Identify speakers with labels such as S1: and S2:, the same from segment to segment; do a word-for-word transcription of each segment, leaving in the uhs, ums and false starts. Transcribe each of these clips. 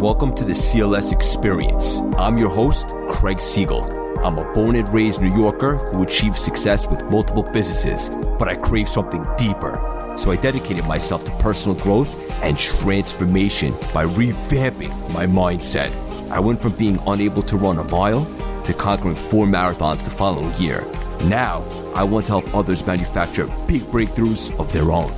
S1: Welcome to the C L S Experience. I'm your host, Craig Siegel. I'm a born and raised New Yorker who achieved success with multiple businesses, but I crave something deeper. So I dedicated myself to personal growth and transformation by revamping my mindset. I went from being unable to run a mile to conquering four marathons the following year. Now, I want to help others manufacture big breakthroughs of their own.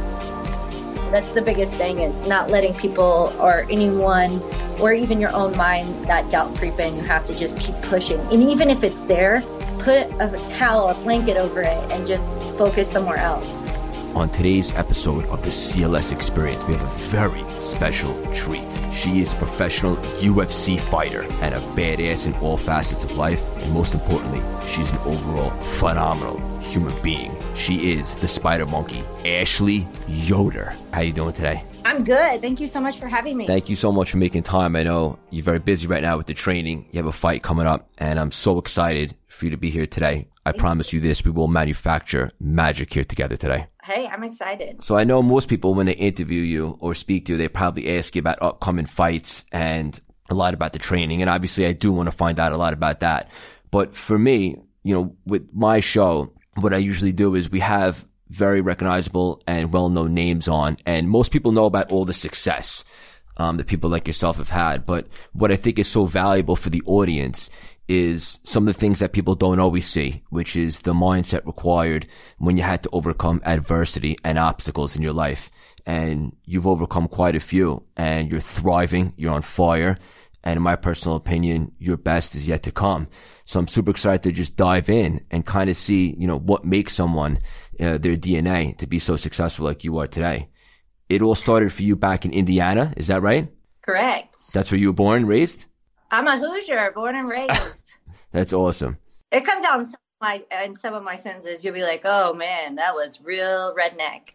S2: That's the biggest thing, is not letting people or anyone or even your own mind that doubt creep in. You have to just keep pushing. And even if it's there, put a towel or blanket over it and just focus somewhere else.
S1: On today's episode of the C L S Experience, we have a very special treat. She is a professional U F C fighter and a badass in all facets of life. And most importantly, she's an overall phenomenal human being. She is the Spider Monkey, Ashley Yoder. How you doing today?
S2: I'm good. Thank you so much for having me.
S1: Thank you so much for making time. I know you're very busy right now with the training. You have a fight coming up, and I'm so excited for you to be here today. I Thank promise you. you this, we will manufacture magic here together today.
S2: Hey, I'm excited.
S1: So I know most people, when they interview you or speak to you, they probably ask you about upcoming fights and a lot about the training. And obviously I do want to find out a lot about that. But for me, you know, with my show, what I usually do is we have very recognizable and well-known names on, and most people know about all the success um, that people like yourself have had. But what I think is so valuable for the audience is some of the things that people don't always see, which is the mindset required when you had to overcome adversity and obstacles in your life. And you've overcome quite a few, and you're thriving, you're on fire. And in my personal opinion, your best is yet to come. So I'm super excited to just dive in and kind of see, you know, what makes someone, uh, their D N A to be so successful like you are today. It all started for you back in Indiana. Is that right?
S2: Correct.
S1: That's where you were born and raised?
S2: I'm a Hoosier, born and raised.
S1: That's awesome.
S2: It comes out in some of my, in some of my sentences. You'll be like, oh man, that was real redneck.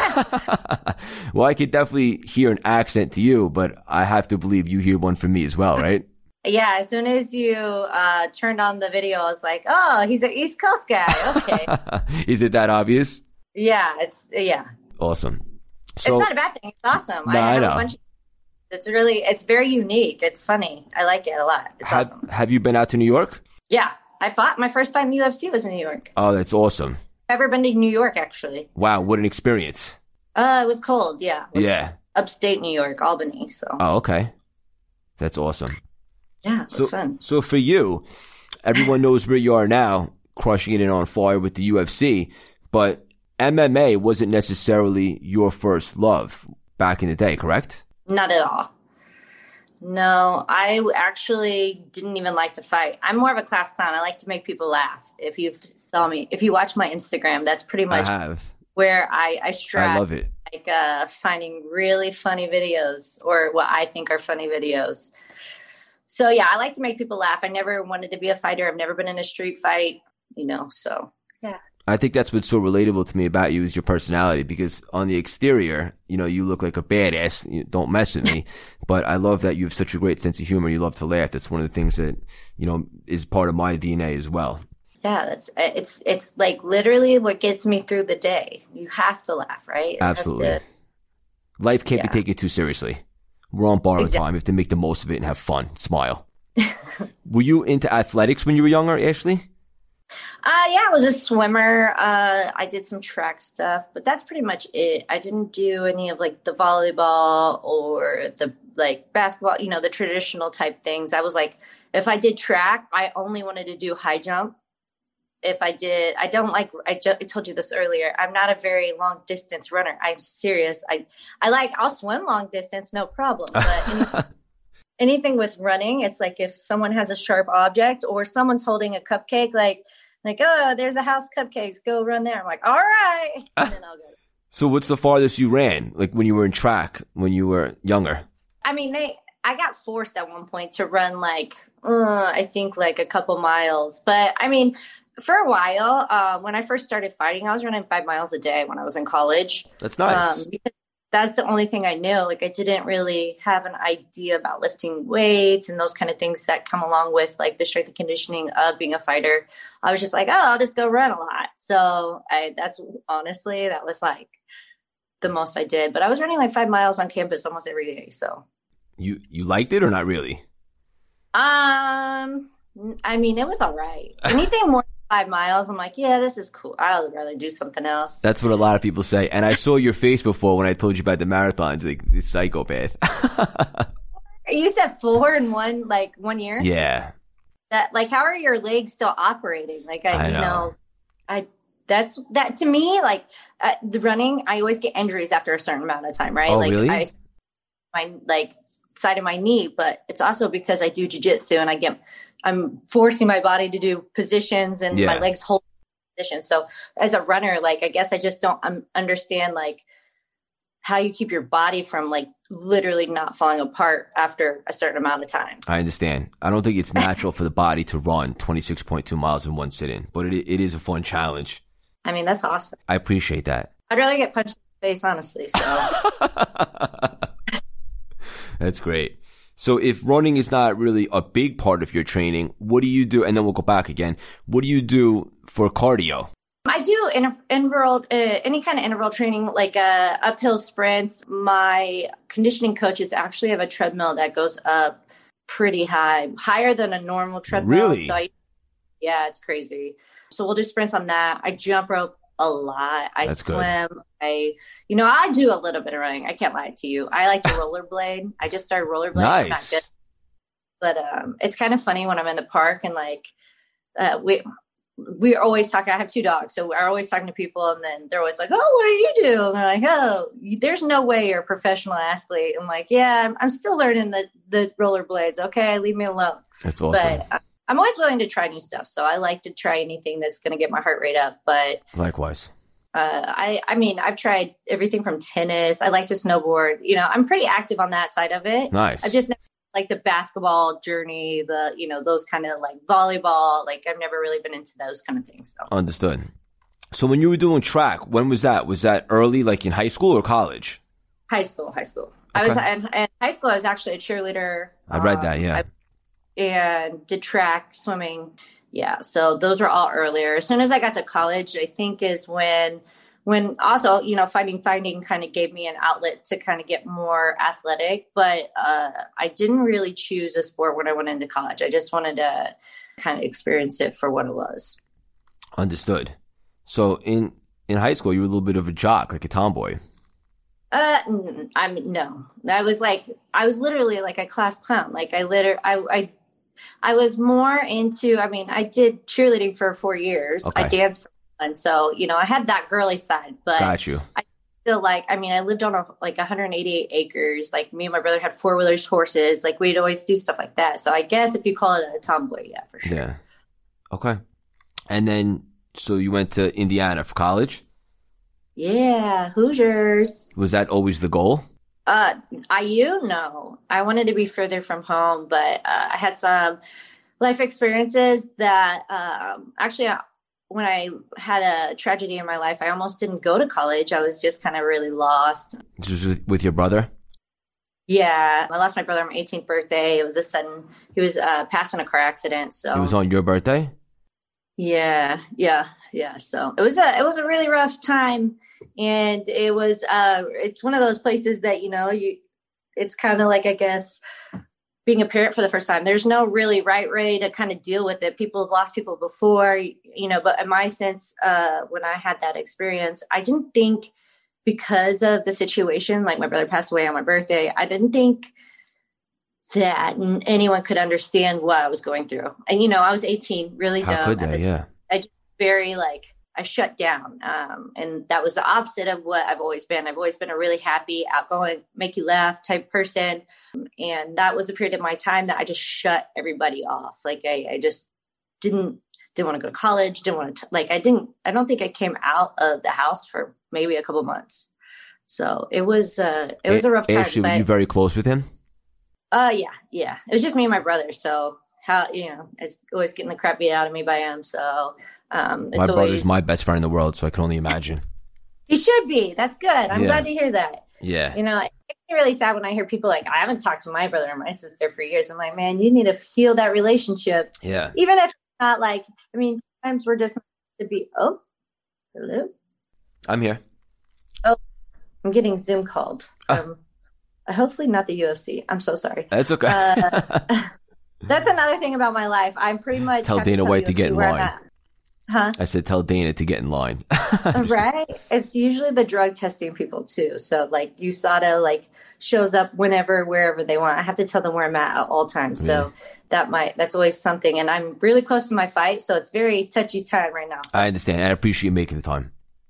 S1: Well, I could definitely hear an accent to you, but I have to believe you hear one from me as well, right?
S2: Yeah, as soon as you uh, turned on the video, I was like, oh, he's an East Coast guy. Okay.
S1: Is it that obvious?
S2: Yeah, it's, yeah.
S1: Awesome. So,
S2: it's not a bad thing. It's awesome.
S1: No,
S2: I,
S1: I
S2: have
S1: know.
S2: A bunch of, it's really, it's very unique. It's funny. I like it a lot. It's
S1: have,
S2: awesome.
S1: Have you been out to New York?
S2: Yeah, I fought. My first fight in the U F C was in New York.
S1: Oh, that's awesome.
S2: Ever been to New York, actually?
S1: Wow, what an experience.
S2: Uh, it was cold, yeah. It was
S1: yeah.
S2: Upstate New York, Albany, so.
S1: Oh, okay. That's awesome.
S2: Yeah, it was
S1: so,
S2: fun.
S1: So for you, everyone knows where you are now, crushing it and on fire with the U F C, but M M A wasn't necessarily your first love back in the day, correct?
S2: Not at all. No, I actually didn't even like to fight. I'm more of a class clown. I like to make people laugh. If you saw me, if you watch my Instagram, that's pretty much
S1: I have.
S2: where I, I strive.
S1: I love it.
S2: Like uh, finding really funny videos, or what I think are funny videos. So yeah, I like to make people laugh. I never wanted to be a fighter. I've never been in a street fight, you know, so yeah.
S1: I think that's what's so relatable to me about you is your personality, because on the exterior, you know, you look like a badass. You don't mess with me. But I love that you have such a great sense of humor. You love to laugh. That's one of the things that, you know, is part of my D N A as well.
S2: Yeah, that's it's it's like literally what gets me through the day. You have to laugh, right? It
S1: Absolutely.
S2: To,
S1: Life can't
S2: yeah.
S1: be taken too seriously. We're on borrowed
S2: Exactly.
S1: time. You have to make the most of it and have fun. Smile. Were you into athletics when you were younger, Ashley?
S2: Uh, yeah, I was a swimmer. Uh, I did some track stuff, but that's pretty much it. I didn't do any of like the volleyball or the like basketball, you know, the traditional type things. I was like, if I did track, I only wanted to do high jump. If I did, I don't like, I, ju- I told you this earlier, I'm not a very long distance runner. I'm serious. I, I like, I'll swim long distance, no problem. But anything, anything with running, it's like if someone has a sharp object or someone's holding a cupcake, like, like, oh, there's a house of cupcakes, go run there. I'm like, all right. And then I'll go.
S1: So what's the farthest you ran, like when you were in track, when you were younger?
S2: I mean, they, I got forced at one point to run like, uh, I think like a couple miles. But I mean, for a while, uh, when I first started fighting, I was running five miles a day when I was in college.
S1: That's nice.
S2: Um, because that's the only thing I knew. Like I didn't really have an idea about lifting weights and those kind of things that come along with like the strength and conditioning of being a fighter. I was just like, oh, I'll just go run a lot. So I, that's honestly, that was like the most I did. But I was running like five miles on campus almost every day. So
S1: You you liked it or not really?
S2: Um, I mean, it was all right. Anything more than five miles, I'm like, yeah, this is cool. I would rather do something else.
S1: That's what a lot of people say. And I saw your face before when I told you about the marathons, like this psychopath.
S2: You said four in one, like one year?
S1: Yeah.
S2: That, like, how are your legs still operating? Like, I,
S1: I
S2: you
S1: know.
S2: know, I, that's, that to me, like, uh, the running, I always get injuries after a certain amount of time, right?
S1: Oh,
S2: like,
S1: really?
S2: I, my, like, side of my knee, but it's also because I do jujitsu and I get, I'm forcing my body to do positions and
S1: Yeah.
S2: my legs hold position. So as a runner, like, I guess I just don't um, understand, like, how you keep your body from, like, literally not falling apart after a certain amount of time.
S1: I understand. I don't think it's natural for the body to run twenty-six point two miles in one sitting, but it it is a fun challenge.
S2: I mean, that's awesome.
S1: I appreciate that.
S2: I'd rather get punched in the face, honestly. So
S1: That's great. So if running is not really a big part of your training, what do you do? And then we'll go back again. What do you do for cardio?
S2: I do in interval, uh, any kind of interval training, like uh, uphill sprints. My conditioning coaches actually have a treadmill that goes up pretty high, higher than a normal treadmill.
S1: Really?
S2: So I, yeah, it's crazy. So we'll do sprints on that. I jump rope a lot. I
S1: That's
S2: swim.
S1: good.
S2: I, you know, I do a little bit of running. I can't lie to you. I like to rollerblade. I just started rollerblading. I'm not
S1: Nice.
S2: good. But um, it's kind of funny when I'm in the park and, like, uh, we, we're always talking. I have two dogs, so we're always talking to people, and then they're always like, "Oh, what do you do?" And they're like, "Oh, there's no way you're a professional athlete." I'm like, "Yeah, I'm, I'm still learning the the rollerblades. Okay, leave me alone."
S1: That's awesome.
S2: But I'm always willing to try new stuff, so I like to try anything that's going to get my heart rate up. But
S1: Likewise.
S2: uh, I, I mean, I've tried everything from tennis. I like to snowboard. You know, I'm pretty active on that side of it.
S1: Nice.
S2: I've just never, like, the basketball journey, the, you know, those kind of, like, volleyball. Like, I've never really been into those kind of things. So
S1: Understood. So when you were doing track, when was that? Was that early, like in high school or college?
S2: high school, high school. I was in, in high school. I was actually a cheerleader.
S1: I read
S2: um,
S1: that, yeah.
S2: I, and did track, swimming. Yeah. So those were all earlier. As soon as I got to college, I think is when, when also, you know, fighting, fighting kind of gave me an outlet to kind of get more athletic, but uh, I didn't really choose a sport when I went into college. I just wanted to kind of experience it for what it was.
S1: Understood. So in, in high school, you were a little bit of a jock, like a tomboy.
S2: Uh, I'm no, I was like, I was literally like a class clown. Like I literally, I, I, I was more into, I mean, I did cheerleading for four years.
S1: Okay.
S2: I danced for fun. So, you know, I had that girly side, but
S1: Got you.
S2: I still like, I mean, I lived on a, like one hundred eighty-eight acres. Like me and my brother had four wheelers, horses. Like we'd always do stuff like that. So I guess if you call it a tomboy, yeah, for sure.
S1: Yeah. Okay. And then, so you went to Indiana for college?
S2: Yeah. Hoosiers.
S1: Was that always the goal?
S2: Uh, I U, no, I wanted to be further from home, but uh, I had some life experiences that um, actually, uh, when I had a tragedy in my life, I almost didn't go to college. I was just kind of really lost.
S1: This was with, with your brother?
S2: Yeah, I lost my brother on my eighteenth birthday. It was a sudden, he was uh, passed in a car accident. So
S1: It was on your birthday?
S2: yeah, yeah, yeah. So it was a, it was a really rough time. And it was, uh, it's one of those places that, you know, you, it's kind of like, I guess, being a parent for the first time. There's no really right way to kind of deal with it. People have lost people before, you know, but in my sense, uh, when I had that experience, I didn't think because of the situation, like my brother passed away on my birthday, I didn't think that anyone could understand what I was going through. And, you know, I was eighteen, really dumb.
S1: How could
S2: at
S1: they?
S2: the time.
S1: Yeah.
S2: I just very like, I shut down. Um, and that was the opposite of what I've always been. I've always been a really happy, outgoing, make you laugh type person. And that was a period of my time that I just shut everybody off. Like I, I just didn't, didn't want to go to college. Didn't want to, like, I didn't, I don't think I came out of the house for maybe a couple months. So it was, uh, it was a rough time.
S1: Actually,
S2: but,
S1: were you very close with him?
S2: Uh, yeah, yeah. It was just me and my brother. So how, you know, it's always getting the crap beat out of me by him. So, um, it's
S1: My brother's
S2: always,
S1: my best friend in the world, so I can only imagine.
S2: he should be. That's good. I'm
S1: Yeah.
S2: glad to hear that.
S1: Yeah.
S2: You know, it makes me really sad when I hear people like, I haven't talked to my brother or my sister for years. I'm like, man, you need to heal that relationship.
S1: Yeah.
S2: Even if it's not like, I mean, sometimes we're just to be, oh, hello.
S1: I'm here.
S2: Oh, I'm getting Zoom called.
S1: Ah.
S2: Um, hopefully not the U F C. I'm so sorry.
S1: That's okay.
S2: Uh, that's another thing about my life. I'm pretty much
S1: tell Dana White to get in line.
S2: Huh?
S1: I said, tell Dana to get in line.
S2: Right? It's usually the drug testing people too. So like U S A D A like shows up whenever, wherever they want. I have to tell them where I'm at at all times. So yeah. that might, that's always something. And I'm really close to my fight. So it's very touchy time right now. So.
S1: I understand. I appreciate you making the time.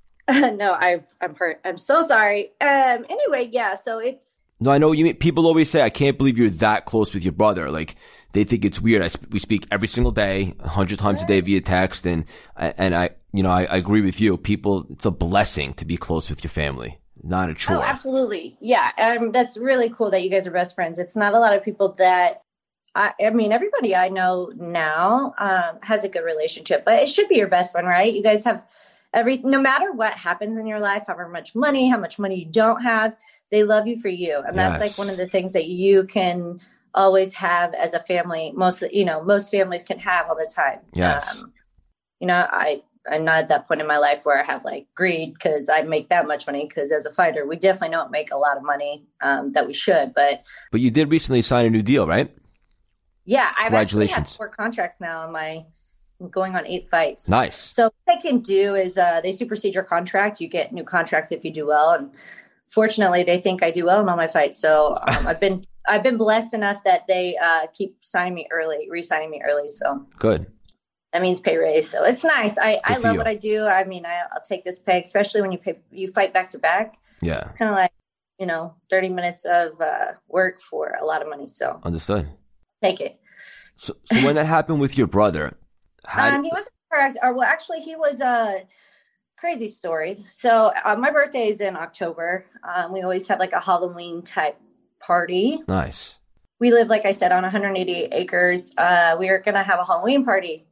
S2: no, I, I'm hurt. I'm so sorry. Um. Anyway, yeah. So it's.
S1: No, I know you mean, people always say, I can't believe you're that close with your brother. Like, they think it's weird. I sp- we speak every single day, a hundred times a day via text. And, and I, you know, I, I agree with you. People, it's a blessing to be close with your family, not a chore.
S2: Oh, absolutely. Yeah. Um, that's really cool that you guys are best friends. It's not a lot of people that, I, I mean, everybody I know now, um, has a good relationship, but it should be your best friend, right? You guys have every, no matter what happens in your life, however much money, how much money you don't have, they love you for you. And that's yes. like one of the things that you can always have as a family. Most, you know, most families can have all the time.
S1: Yes.
S2: Um, you know, I, I'm not at that point in my life where I have like greed because I make that much money. Because as a fighter, we definitely don't make a lot of money um, that we should. But
S1: but you did recently sign a new deal, right?
S2: Yeah, I've actually had
S1: Congratulations.
S2: four contracts now. In my going on eight fights.
S1: Nice.
S2: So what they can do is uh, they supersede your contract. You get new contracts if you do well, and fortunately, they think I do well in all my fights. So um, I've been I've been blessed enough that they uh, keep signing me early, re-signing me early. So
S1: good.
S2: That means pay raise. So it's nice. I, I love
S1: you.
S2: what I do. I mean, I, I'll take this pay, especially when you pay, you fight back to back.
S1: Yeah.
S2: It's kind of like, you know, thirty minutes of uh, work for a lot of money. So
S1: understood.
S2: Take it.
S1: So, so when that happened with your brother, how
S2: um,
S1: did...
S2: he was, or well, actually he was a crazy story. So uh, my birthday is in October. Um, we always have like a Halloween type party.
S1: Nice.
S2: We live, like I said, on one hundred eighty acres. Uh, we were going to have a Halloween party.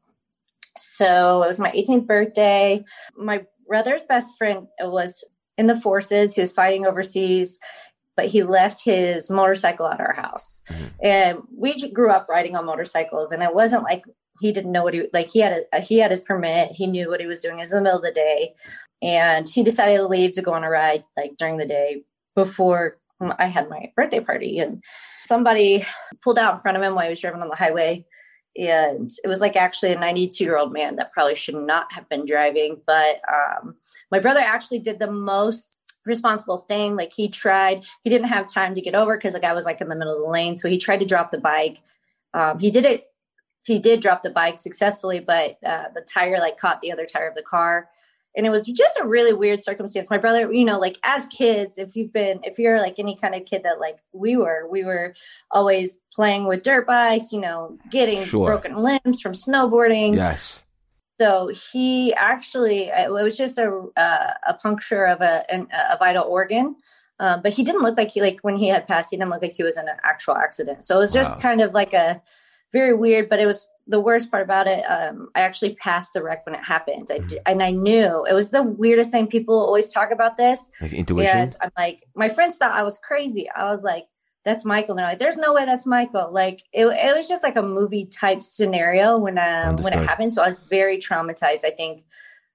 S2: So it was my eighteenth birthday. My brother's best friend was in the forces. He was fighting overseas, but he left his motorcycle at our house. Mm-hmm. And we grew up riding on motorcycles. And it wasn't like he didn't know what he, like he had a, he had his permit. He knew what he was doing. It was in the middle of the day. And he decided to leave to go on a ride like during the day before I had my birthday party. And somebody pulled out in front of him while he was driving on the highway. And it was like actually a ninety-two year old man that probably should not have been driving. But um, my brother actually did the most responsible thing. Like he tried, he didn't have time to get over because the guy was like in the middle of the lane. So he tried to drop the bike. Um, he did it. He did drop the bike successfully, but uh, the tire like caught the other tire of the car. And it was just a really weird circumstance. My brother, you know, like as kids, if you've been, if you're like any kind of kid that like we were, we were always playing with dirt bikes, you know, getting
S1: sure.
S2: broken limbs from snowboarding.
S1: Yes.
S2: So he actually, it was just a uh, a puncture of a, an, a vital organ. Um, but he didn't look like he, like when he had passed, he didn't look like he was in an actual accident. So it was just wow. kind of like a very weird, but it was the worst part about it. Um, I actually passed the wreck when it happened. I, mm-hmm. And I knew it was the weirdest thing. People always talk about this.
S1: Like intuition.
S2: And I'm like, my friends thought I was crazy. I was like, that's Michael. And they're like, there's no way that's Michael. Like it, it was just like a movie type scenario when, um, when it happened. So I was very traumatized, I think,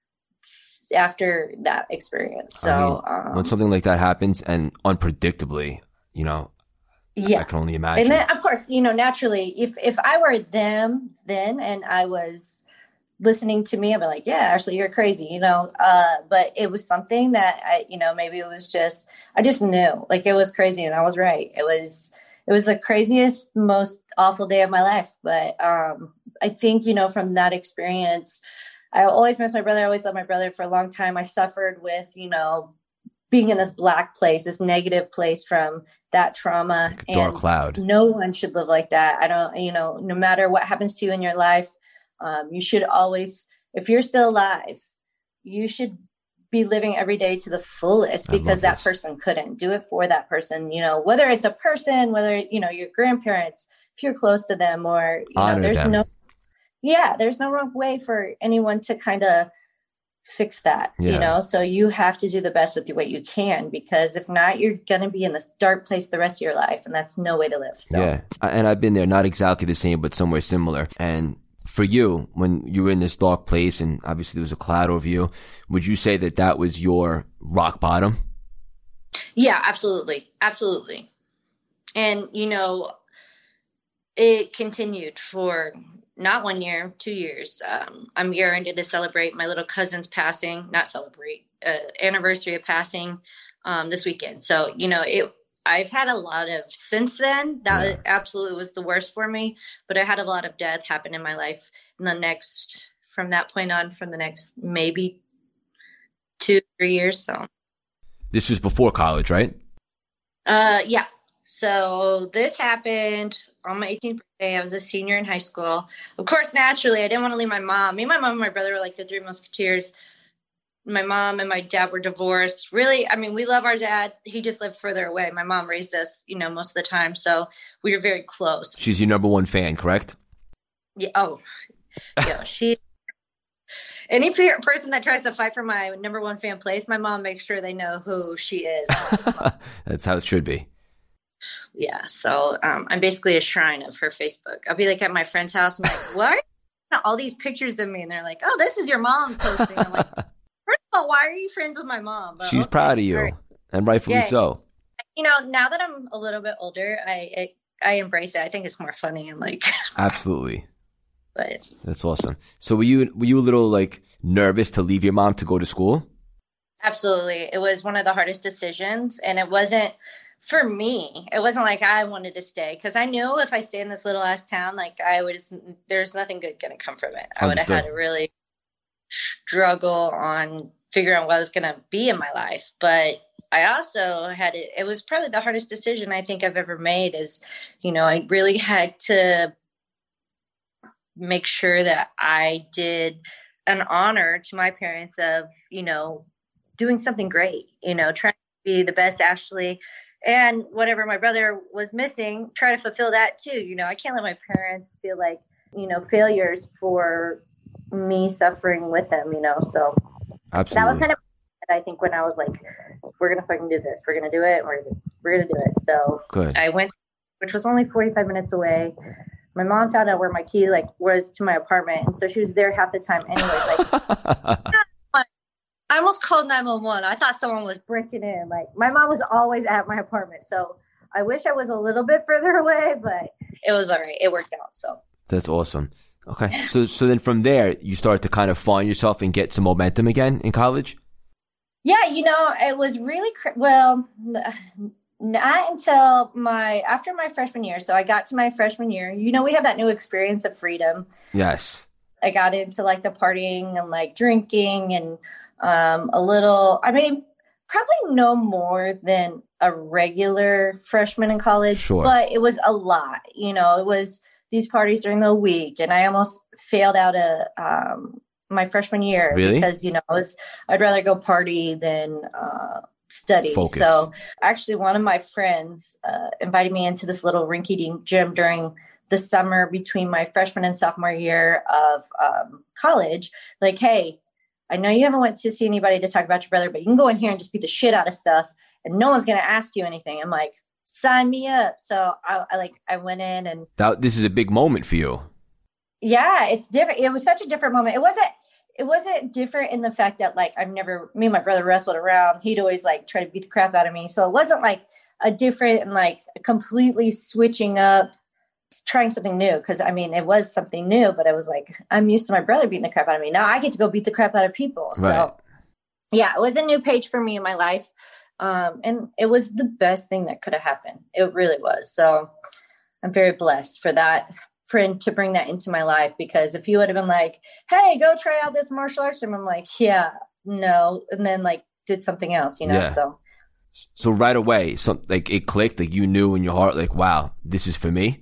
S2: after that experience. So
S1: I mean,
S2: um,
S1: when something like that happens and unpredictably, you know,
S2: yeah,
S1: I can only imagine.
S2: And then, of course, you know, naturally, if if I were them then and I was listening to me, I'd be like, yeah, actually, you're crazy, you know. Uh, but it was something that I, you know, maybe it was just I just knew, like, it was crazy, and I was right. It was it was the craziest, most awful day of my life. But um, I think, you know, from that experience, I always miss my brother. I always loved my brother for a long time. I suffered with, you know, being in this black place, this negative place from that trauma.
S1: Like a dark
S2: and
S1: cloud.
S2: No one should live like that. I don't, you know, no matter what happens to you in your life, um, you should always, if you're still alive, you should be living every day to the fullest because that person couldn't do it for that person, you know, whether it's a person, whether, you know, your grandparents, if you're close to them or, you
S1: Honor
S2: know, there's
S1: them.
S2: no, yeah, there's no wrong way for anyone to kind of fix that, yeah. you know, so you have to do the best with what you can, because if not, you're going to be in this dark place the rest of your life, and that's no way to live. So.
S1: Yeah. And I've been there, not exactly the same, but somewhere similar. And for you, when you were in this dark place and obviously there was a cloud over you, would you say that that was your rock bottom?
S2: Yeah, absolutely. Absolutely. And, you know, it continued for not one year, two years. Um, I'm getting ready to celebrate my little cousin's passing, not celebrate, uh, anniversary of passing um, this weekend. So, you know, it. I've had a lot of, since then, that
S1: Yeah.
S2: absolutely was the worst for me, but I had a lot of death happen in my life in the next, from that point on, from the next maybe two, three years. So,
S1: This was before college, right?
S2: uh, yeah. So this happened on my eighteenth birthday. I was a senior in high school. Of course, naturally, I didn't want to leave my mom. Me and my mom and my brother were like the three musketeers. My mom and my dad were divorced. Really, I mean, we love our dad. He just lived further away. My mom raised us, you know, most of the time. So we were very close.
S1: She's your number one fan, correct?
S2: Yeah. Oh, yeah. She, any pe- person that tries to fight for my number one fan place, my mom makes sure they know who she is.
S1: That's how it should be.
S2: Yeah. So um, I'm basically a shrine of her Facebook. I'll be like at my friend's house. I'm like, what? All these pictures of me. And they're like, oh, this is your mom posting. I'm like, first of all, why are you friends with my mom? But,
S1: She's
S2: okay,
S1: proud of you,
S2: right.
S1: And rightfully
S2: Yeah.
S1: so.
S2: You know, now that I'm a little bit older, I, I I embrace it. I think it's more funny and like,
S1: Absolutely.
S2: but
S1: That's awesome. So were you were you a little like nervous to leave your mom to go to school?
S2: absolutely, it was one of the hardest decisions, and it wasn't for me. It wasn't like I wanted to stay because I knew if I stay in this little ass town, like I would, just, there's nothing good going to come from it. I would have
S1: Understood.
S2: had to really struggle on figuring out what I was going to be in my life, but I also had it, it was probably the hardest decision I think I've ever made is, you know, I really had to make sure that I did an honor to my parents of, you know, doing something great, you know, trying to be the best Ashley, and whatever my brother was missing, try to fulfill that too. You know, I can't let my parents feel like, you know, failures for me suffering with them, you know, so
S1: Absolutely.
S2: that was kind of, I think, when I was like, we're going to fucking do this. We're going to do it. We're, we're going to do it. So
S1: Good.
S2: I went, which was only forty-five minutes away. My mom found out where my key like was to my apartment. And so she was there half the time anyway. Like, I almost called nine one one. I thought someone was breaking in. Like, my mom was always at my apartment. So I wish I was a little bit further away, but it was all right. It worked out. So
S1: That's awesome. Okay. So so then from there, you start to kind of find yourself and get some momentum again in college?
S2: yeah, you know, it was really, cr- well, not until my, after my freshman year. So I got to my freshman year, you know, we have that new experience of freedom.
S1: Yes.
S2: I got into like the partying and like drinking and um, a little, I mean, probably no more than a regular freshman in college,
S1: Sure.
S2: but it was a lot, you know, it was these parties during the week. And I almost failed out of um, my freshman year
S1: Really?
S2: because, you know, I was, I'd rather go party than uh, study.
S1: Focus.
S2: So actually one of my friends uh, invited me into this little rinky-dink gym during the summer between my freshman and sophomore year of um, college. Like, hey, I know you haven't went to see anybody to talk about your brother, but you can go in here and just beat the shit out of stuff and no one's going to ask you anything. I'm like, sign me up. So I, I like, I went in and
S1: That this is a big moment for you.
S2: yeah, it's different. It was such a different moment. It wasn't, it wasn't different in the fact that like, I've never, me and my brother wrestled around. He'd always like try to beat the crap out of me. So it wasn't like a different and like completely switching up, trying something new. Cause I mean, it was something new, but I was like, I'm used to my brother beating the crap out of me. Now I get to go beat the crap out of people.
S1: Right.
S2: So yeah, it was a new page for me in my life. Um, and it was the best thing that could have happened. It really was. So I'm very blessed for that friend to bring that into my life, because if you would have been like, hey, go try out this martial arts gym, I'm like, yeah, no. And then like did something else, you know?
S1: Yeah.
S2: So
S1: So right away, some like it clicked, like you knew in your heart, like, wow, this is for me.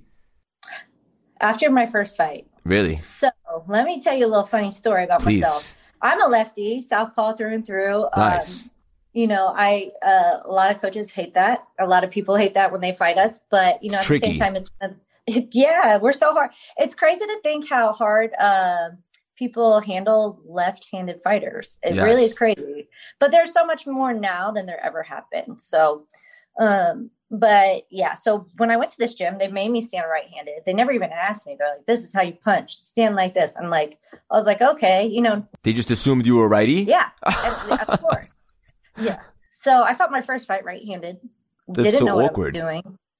S2: after my first fight.
S1: Really?
S2: So let me tell you a little funny story about
S1: Please.
S2: myself. I'm a lefty, southpaw through and through.
S1: Nice.
S2: Um, you know, I uh, a lot of coaches hate that. A lot of people hate that when they fight us. But you know,
S1: It's
S2: at
S1: tricky.
S2: the same time, it's yeah, we're so hard. It's crazy to think how hard uh, people handle left-handed fighters. It
S1: Yes.
S2: really is crazy. But there's so much more now than there ever have been. So, um, but yeah. So when I went to this gym, they made me stand right-handed. They never even asked me. They're like, "This is how you punch. Stand like this." I'm like, I was like, okay, you know,
S1: They just assumed you were a righty?
S2: yeah, of, of course. Yeah. So I fought my first fight right-handed.
S1: That's
S2: Didn't
S1: so
S2: know
S1: awkward.
S2: what I was doing.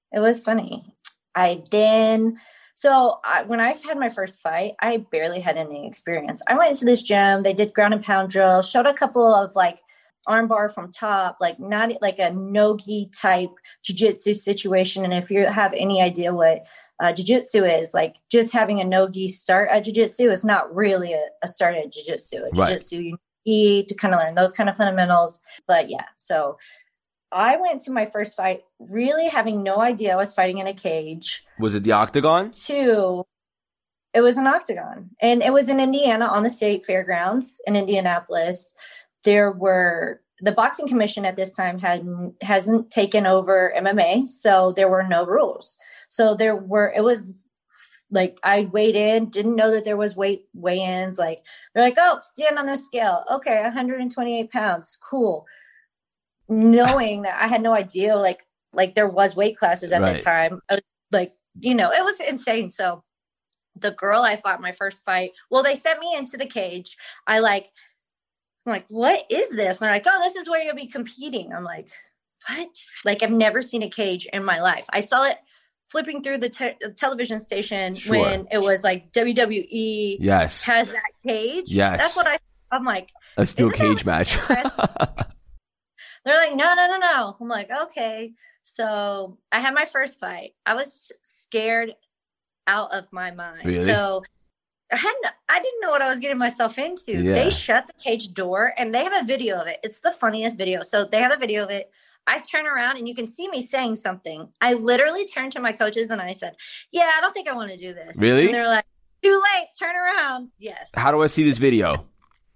S2: It was funny. I then, so I, when I've had my first fight, I barely had any experience. I went into this gym. They did ground and pound drill, showed a couple of like armbar from top, like not like a no-gi type jiu-jitsu situation. And if you have any idea what uh, jiu-jitsu is, like just having a no-gi start at jiu-jitsu is not really a, a start at jiu-jitsu. At
S1: Right.
S2: jiu-jitsu, you need to kind of learn those kind of fundamentals. But yeah, so I went to my first fight really having no idea I was fighting in a cage.
S1: Was it the octagon?
S2: Two, it was an octagon. And it was in Indiana on the state fairgrounds in Indianapolis. There were, the boxing commission at this time had hasn't taken over M M A, so there were no rules. So there were, it was like I weighed in, didn't know that there was weight weigh-ins. Like they're like, oh, stand on this scale. Okay, one hundred twenty-eight pounds. Cool. Knowing that I had no idea, like, like there was weight classes at
S1: Right.
S2: that time. I was like, you know, it was insane. So the girl I fought my first fight, well, they sent me into the cage. I like, I'm like, what is this? And they're like, oh, this is where you'll be competing. I'm like, what? Like, I've never seen a cage in my life. I saw it flipping through the te- television station
S1: Sure.
S2: when it was like W W E
S1: Yes.
S2: has that cage.
S1: Yes.
S2: That's what I, I'm like,
S1: A steel
S2: Isn't that
S1: cage match.
S2: they're like, no, no, no, no. I'm like, okay. So I had my first fight. I was scared out of my mind.
S1: Really?
S2: So I hadn't, I didn't know what I was getting myself into.
S1: Yeah.
S2: They shut the cage door and they have a video of it. It's the funniest video. So they have a video of it. I turn around and you can see me saying something. I literally turned to my coaches and I said, yeah, I don't think I want to do this.
S1: Really?
S2: And they're like, too late. Turn around. Yes.
S1: How do I see this video?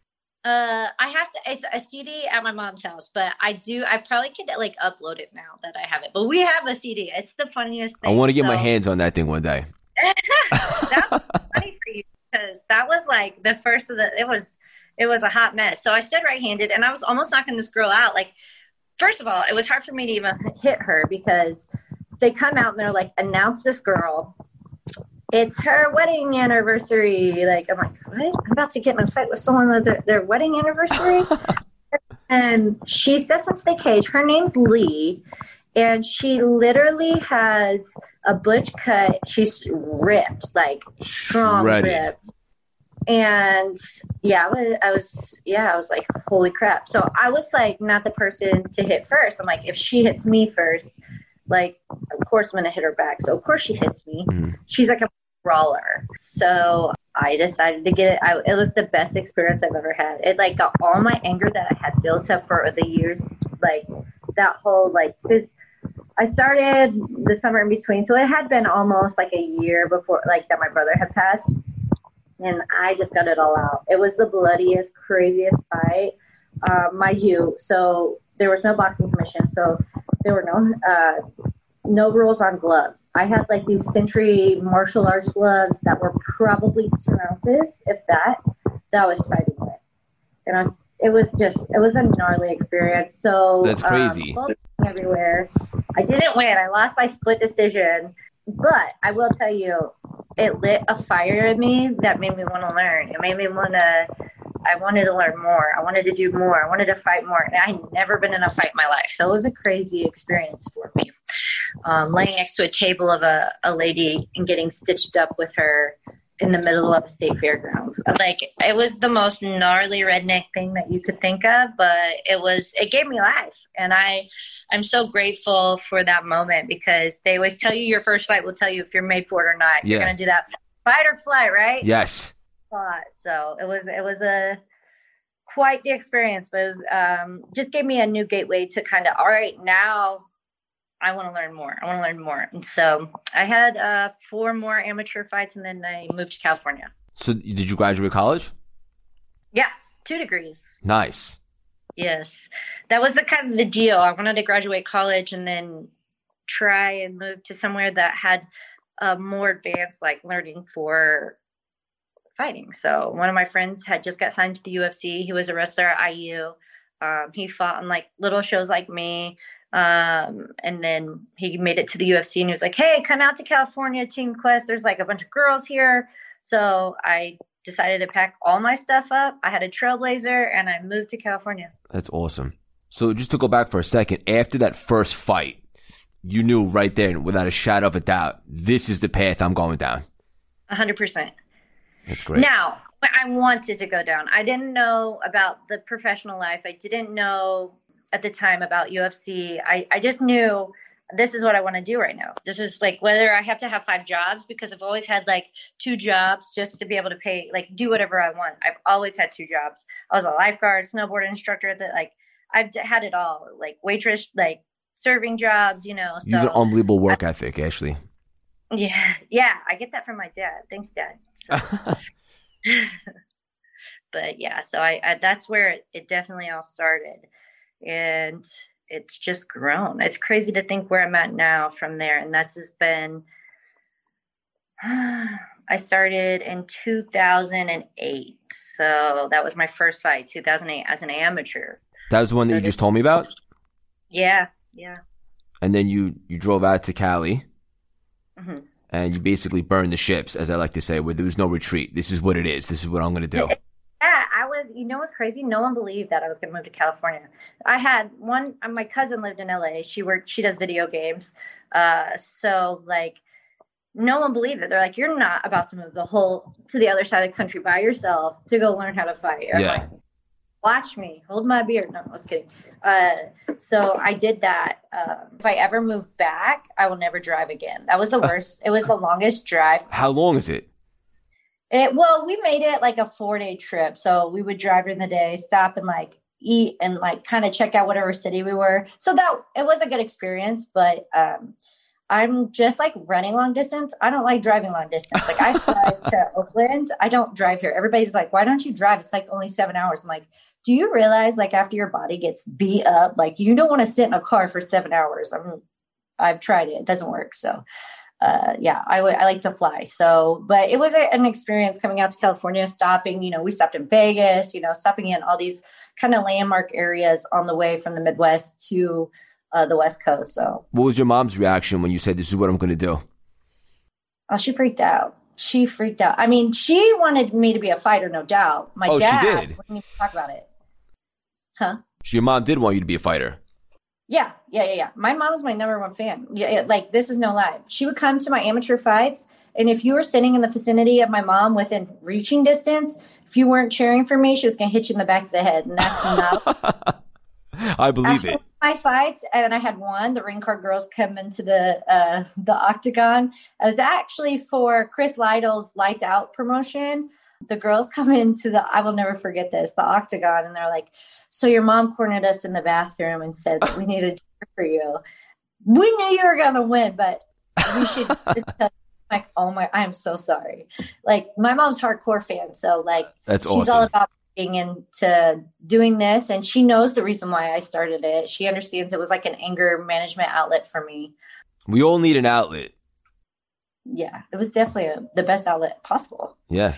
S2: Uh, I have to, it's a C D at my mom's house, but I do, I probably could like upload it now that I have it, but we have a C D. It's the funniest thing.
S1: I want to get
S2: so.
S1: my hands on that thing one day.
S2: That's funny for you because that was like the first of the, it was, it was a hot mess. So I stood right-handed and I was almost knocking this girl out. Like, first of all, it was hard for me to even hit her because they come out and they're like, announce this girl. It's her wedding anniversary. Like, I'm like, what? I'm about to get in a fight with someone at their, their wedding anniversary? And she steps into the cage. Her name's Lee. And she literally has a butch cut. She's ripped, like strong
S1: Shredded.
S2: ripped. And yeah, I was, I was, yeah, I was like, holy crap. So I was like, not the person to hit first. I'm like, if she hits me first, like, of course I'm going to hit her back. So of course she hits me.
S1: Mm-hmm.
S2: She's like a brawler. So I decided to get it. I, it was the best experience I've ever had. It like got all my anger that I had built up for the years. Like that whole, like, because I started the summer in between. So it had been almost like a year before, like, that my brother had passed. And I just got it all out. It was the bloodiest, craziest fight. Uh, mind you, so there was no boxing commission. So there were no uh, no rules on gloves. I had like these Century martial arts gloves that were probably two ounces, if that, that I was fighting with. And I was, it was just, it was a gnarly experience. So
S1: That's crazy.
S2: Um, everywhere. I didn't win. I lost by split decision. But I will tell you, it lit a fire in me that made me want to learn. It made me want to, I wanted to learn more. I wanted to do more. I wanted to fight more. And I had never been in a fight in my life. So it was a crazy experience for me. Um, laying next to a table of a, a lady and getting stitched up with her in the middle of a state fairgrounds. Like, it was the most gnarly redneck thing that you could think of, but it was, it gave me life. And I, I'm so grateful for that moment because they always tell you your first fight will tell you if you're made for it or not.
S1: Yeah.
S2: You're going to do that fight or flight, right?
S1: Yes.
S2: So it was, it was a quite the experience, but it was, um, just gave me a new gateway to kind of, all right, now I want to learn more. I want to learn more. And so I had uh, four more amateur fights and then I moved to California.
S1: So did you graduate college?
S2: Yeah. Two degrees.
S1: Nice.
S2: Yes. That was the kind of the deal. I wanted to graduate college and then try and move to somewhere that had a more advanced, like, learning for fighting. So one of my friends had just got signed to the U F C. He was a wrestler at I U. Um, he fought on like little shows like me. Um, and then he made it to the U F C and he was like, hey, come out to California, Team Quest. There's like a bunch of girls here. So I decided to pack all my stuff up. I had a Trailblazer and I moved to California.
S1: That's awesome. So just to go back for a second, after that first fight, you knew right there, without a shadow of a doubt, this is the path I'm going down.
S2: A hundred percent.
S1: That's great.
S2: Now, I wanted to go down. I didn't know about the professional life. I didn't know at the time about U F C. I, I just knew this is what I want to do right now. This is like whether I have to have five jobs, because I've always had like two jobs just to be able to pay, like do whatever I want. I've always had two jobs. I was a lifeguard, snowboard instructor, that like I've had it all, like waitress, like serving jobs, you know. So
S1: you have an unbelievable work I, ethic, Ashley.
S2: Yeah. Yeah. I get that from my dad. Thanks, Dad. So. But yeah, so I, I that's where it, it definitely all started. And it's just grown. It's crazy to think where I'm at now from there. And that's just been, I started in two thousand eight. So that was my first fight, two thousand eight, as an amateur.
S1: That was the one that you just told me about?
S2: Yeah, yeah. And
S1: then you, you drove out to Cali,
S2: mm-hmm.
S1: and you basically burned the ships, as I like to say, where there was no retreat. This is what it is. This is what I'm going to do.
S2: Yeah, I was, you know what's crazy? No one believed that I was going to move to California. I had one, my cousin lived in L A. She worked, she does video games. Uh, so like, no one believed it. They're like, you're not about to move the whole, to the other side of the country by yourself to go learn how to fight. I'm
S1: yeah.
S2: Like, watch me, hold my beer. No, I was kidding. Uh, so I did that. Um, if I ever move back, I will never drive again. That was the worst. It was the longest drive.
S1: How long is it?
S2: It, well, we made it like a four day trip. So we would drive during the day, stop and like eat and like kind of check out whatever city we were. So that it was a good experience, but, um, I'm just like running long distance. I don't like driving long distance. Like I fly to Oakland. I don't drive here. Everybody's like, why don't you drive? It's like only seven hours. I'm like, do you realize like after your body gets beat up, like you don't want to sit in a car for seven hours. I'm, I've tried it. It doesn't work. So uh, yeah, I would, I like to fly. So, but it was a, an experience coming out to California, stopping, you know, we stopped in Vegas, you know, stopping in all these kind of landmark areas on the way from the Midwest to uh, the West Coast. So
S1: what was your mom's reaction when you said, this is what I'm going to do?
S2: Oh, she freaked out. She freaked out. I mean, she wanted me to be a fighter, no doubt. My
S1: oh,
S2: dad
S1: she did?
S2: wouldn't even talk about it. Huh?
S1: Your mom did want you to be a fighter.
S2: Yeah, yeah, yeah, yeah. My mom was my number one fan. Yeah, yeah, like this is no lie. She would come to my amateur fights, and if you were sitting in the vicinity of my mom within reaching distance, if you weren't cheering for me, she was going to hit you in the back of the head, and that's not.
S1: I believe
S2: After
S1: it.
S2: My fights, and I had one. The Ring Card Girls come into the uh, the octagon. I was actually for Chris Lytle's Lights Out promotion. The girls come into the, I will never forget this, the octagon, and they're like, so your mom cornered us in the bathroom and said that we needed to cheer for you. We knew you were going to win, but we should just tell you. Like, oh my, I am so sorry. Like, my mom's hardcore fan, so like,
S1: that's
S2: she's
S1: awesome.
S2: all about being into doing this, and she knows the reason why I started it. She understands it was like an anger management outlet for me.
S1: We all need an outlet.
S2: Yeah, it was definitely a, the best outlet possible.
S1: Yeah.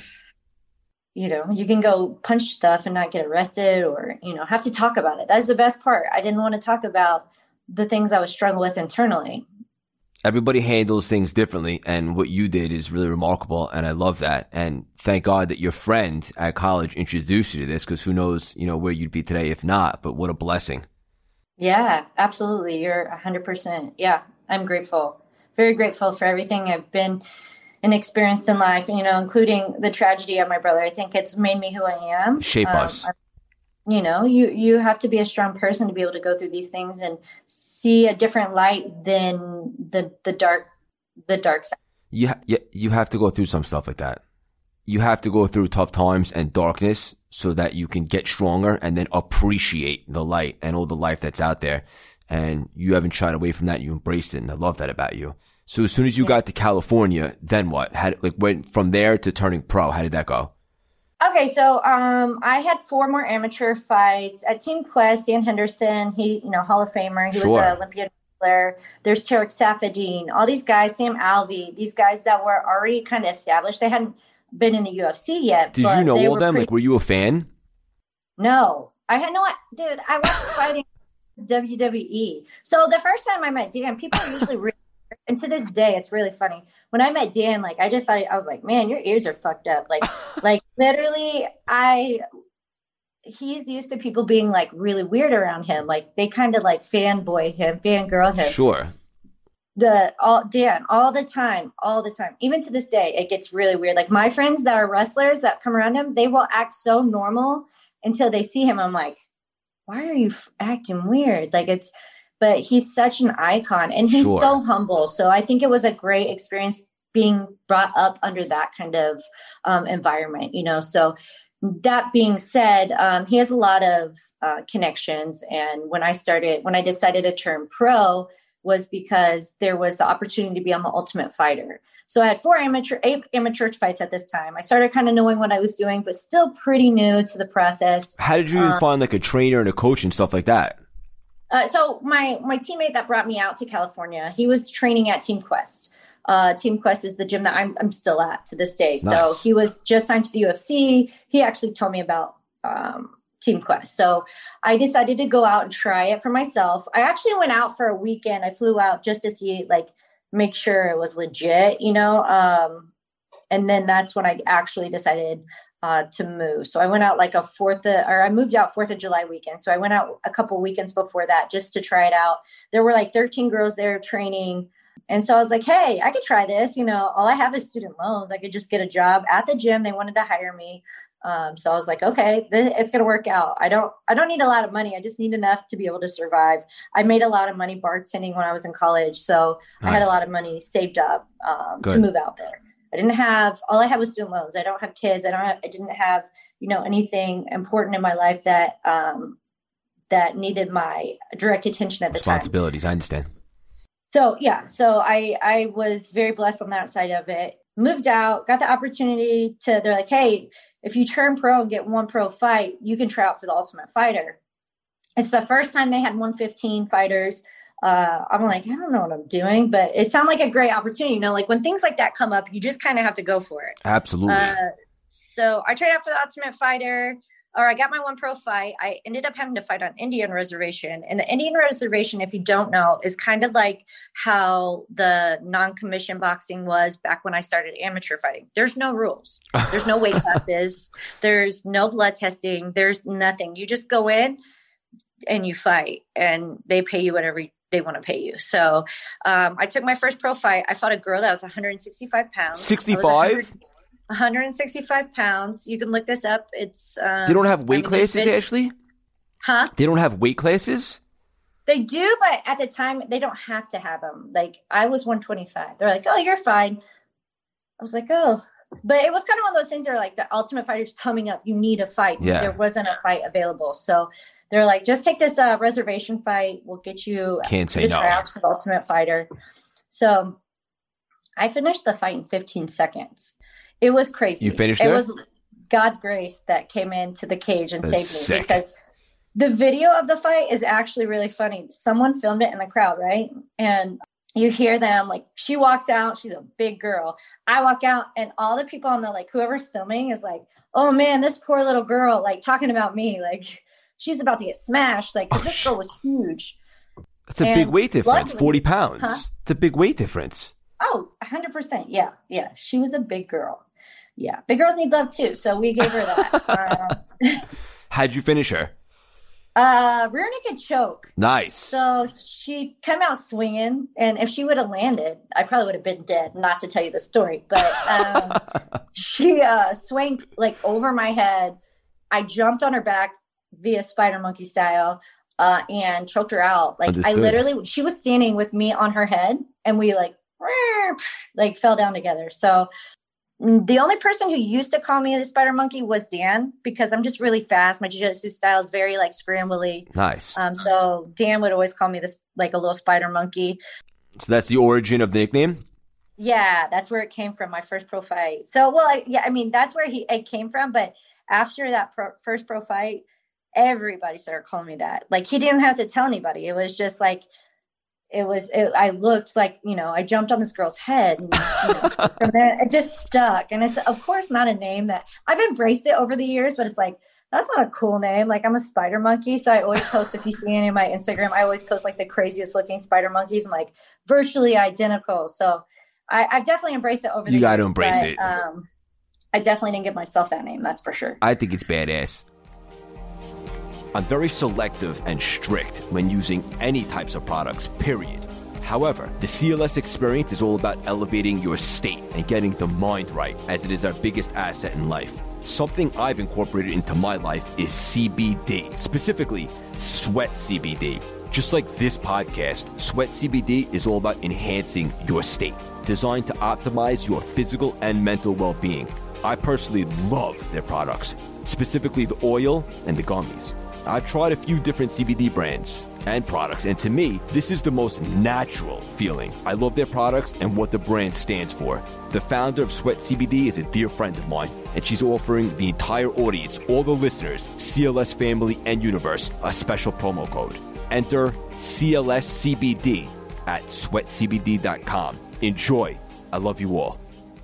S2: You know, you can go punch stuff and not get arrested or, you know, have to talk about it. That's the best part. I didn't want to talk about the things I was struggling with internally.
S1: Everybody handles things differently, and what you did is really remarkable, and I love that. And thank God that your friend at college introduced you to this, because who knows, you know, where you'd be today if not, but what a blessing.
S2: Yeah, absolutely. You're one hundred percent. Yeah, I'm grateful. Very grateful for everything I've been and experienced in life, you know, including the tragedy of my brother. I think it's made me who I am.
S1: Shape
S2: um,
S1: us.
S2: I, you know, you, you have to be a strong person to be able to go through these things and see a different light than the, the dark, the dark side.
S1: You, ha- you, you have to go through some stuff like that. You have to go through tough times and darkness so that you can get stronger and then appreciate the light and all the life that's out there. And you haven't shied away from that. You embraced it. And I love that about you. So as soon as you yeah. got to California, then what? How, like went from there to turning pro. How did that go?
S2: Okay, so um, I had four more amateur fights at Team Quest. Dan Henderson, he, you know, Hall of Famer. He
S1: sure.
S2: was an Olympian player. There's Tarek Safadine, all these guys, Sam Alvey, these guys that were already kind of established. They hadn't been in the U F C yet.
S1: Did
S2: but
S1: you know
S2: they
S1: all
S2: were
S1: them?
S2: pretty-
S1: Like, were you a fan?
S2: No, I had no, dude, I wasn't fighting W W E. So the first time I met Dan, people are usually really, and to this day, it's really funny. When I met Dan, like, I just thought, I was like, man, your ears are fucked up. Like, like literally, I, he's used to people being like really weird around him. Like, they kind of like fanboy him, fangirl him.
S1: Sure.
S2: The all Dan all the time, all the time. Even to this day, it gets really weird. Like my friends that are wrestlers that come around him, they will act so normal until they see him. I'm like, why are you f- acting weird? Like it's, but he's such an icon and he's
S1: Sure.
S2: so humble. So I think it was a great experience being brought up under that kind of um, environment, you know? So that being said, um, he has a lot of uh, connections. And when I started, when I decided to turn pro, was because there was the opportunity to be on the Ultimate Fighter. So I had four amateur, eight amateur fights at this time. I started kind of knowing what I was doing, but still pretty new to the process.
S1: How did you even
S2: um,
S1: find like a trainer and a coach and stuff like that?
S2: Uh, so my my teammate that brought me out to California, he was training at Team Quest. Uh, Team Quest is the gym that I'm I'm still at to this day.
S1: Nice.
S2: So he was just signed to the U F C. He actually told me about um, Team Quest. So I decided to go out and try it for myself. I actually went out for a weekend. I flew out just to see, like, make sure it was legit, you know? Um, and then that's when I actually decided uh, to move. So I went out like a fourth of, or I moved out fourth of July weekend. So I went out a couple weekends before that just to try it out. There were like thirteen girls there training. And so I was like, hey, I could try this. You know, all I have is student loans. I could just get a job at the gym. They wanted to hire me. Um, so I was like, okay, this, it's going to work out. I don't, I don't need a lot of money. I just need enough to be able to survive. I made a lot of money bartending when I was in college. So nice. I had a lot of money saved up, um, to move out there. I didn't have, all I had was student loans. I don't have kids. I don't have, I didn't have, you know, anything important in my life that, um, that needed my direct attention at the time.
S1: Responsibilities. I understand.
S2: So yeah, so I, I was very blessed on that side of it. Moved out, got the opportunity to, they're like, hey, if you turn pro and get one pro fight, you can try out for the Ultimate Fighter. It's the first time they had one fifteen fighters. Uh, I'm like, I don't know what I'm doing, but it sounded like a great opportunity. You know, like when things like that come up, you just kind of have to go for it.
S1: Absolutely.
S2: Uh, so I tried out for the Ultimate Fighter, or I got my one pro fight. I ended up having to fight on Indian Reservation. And the Indian Reservation, if you don't know, is kind of like how the non-commissioned boxing was back when I started amateur fighting. There's no rules. There's no weight classes. There's no blood testing. There's nothing. You just go in and you fight, and they pay you whatever they want to pay you. So um, I took my first pro fight. I fought a girl that was one hundred sixty-five pounds.
S1: sixty-five?
S2: one hundred sixty-five pounds. You can look this up. It's um,
S1: they don't have weight
S2: I mean,
S1: classes,
S2: been,
S1: Ashley?
S2: Huh?
S1: They don't have weight classes?
S2: They do, but at the time, they don't have to have them. Like, I was one twenty-five. They're like, oh, you're fine. I was like, oh. But it was kind of one of those things that are like, the Ultimate Fighter's coming up. You need a fight.
S1: Yeah.
S2: There wasn't a fight available. So they're like, just take this uh, reservation fight. We'll get you
S1: Can't say no.
S2: tryouts for the Ultimate Fighter. So I finished the fight in fifteen seconds. It was crazy.
S1: You finished
S2: it?
S1: It
S2: was God's grace that came into the cage and
S1: That's
S2: saved me
S1: sick.
S2: because the video of the fight is actually really funny. Someone filmed it in the crowd, right? And you hear them, like, she walks out. She's a big girl. I walk out, and all the people on the, like, whoever's filming is like, oh, man, this poor little girl, like, talking about me. Like, she's about to get smashed. Like, 'cause
S1: Oh,
S2: this girl was huge.
S1: That's a
S2: And
S1: big weight difference,
S2: luckily-
S1: forty pounds.
S2: Huh?
S1: It's a big weight difference.
S2: Oh, one hundred percent. Yeah, yeah. She was a big girl. Yeah. Big girls need love, too. So we gave her that. um,
S1: How'd you finish her?
S2: uh, rear naked choke.
S1: Nice.
S2: So she came out swinging, and if she would have landed, I probably would have been dead, not to tell you the story. But um, she uh, swung, like, over my head. I jumped on her back via spider monkey style uh, and choked her out. Like,
S1: Understood.
S2: I literally, she was standing with me on her head, and we, like, like fell down together. So the only person who used to call me the spider monkey was Dan, because I'm just really fast. My jiu-jitsu style is very, like, scrambly.
S1: Nice.
S2: Um, so Dan would always call me this, like, a little spider monkey.
S1: So that's the origin of the nickname?
S2: Yeah, that's where it came from, my first pro fight. So, well, I, yeah, I mean, that's where he it came from. But after that pro, first pro fight, everybody started calling me that. Like, he didn't have to tell anybody. It was just like, it was, it, I looked like, you know, I jumped on this girl's head. And, you know, from there, it just stuck. And it's, of course, not a name that I've embraced it over the years, but it's like, that's not a cool name. Like, I'm a spider monkey. So I always post, if you see any of my Instagram, I always post, like, the craziest looking spider monkeys and, like, virtually identical. So I, I've definitely embraced it over the years.
S1: You got to embrace
S2: but,
S1: it.
S2: Um, I definitely didn't give myself that name. That's for sure.
S1: I think it's badass. I'm very selective and strict when using any types of products, period. However, the C L S experience is all about elevating your state and getting the mind right, as it is our biggest asset in life. Something I've incorporated into my life is C B D, specifically Sweat C B D. Just like this podcast, Sweat C B D is all about enhancing your state, designed to optimize your physical and mental well-being. I personally love their products, specifically the oil and the gummies. I've tried a few different C B D brands and products, and to me, this is the most natural feeling. I love their products and what the brand stands for. The founder of Sweat C B D is a dear friend of mine, and she's offering the entire audience, all the listeners, C L S family and universe, a special promo code. Enter C L S C B D at sweat c b d dot com. Enjoy. I love you all.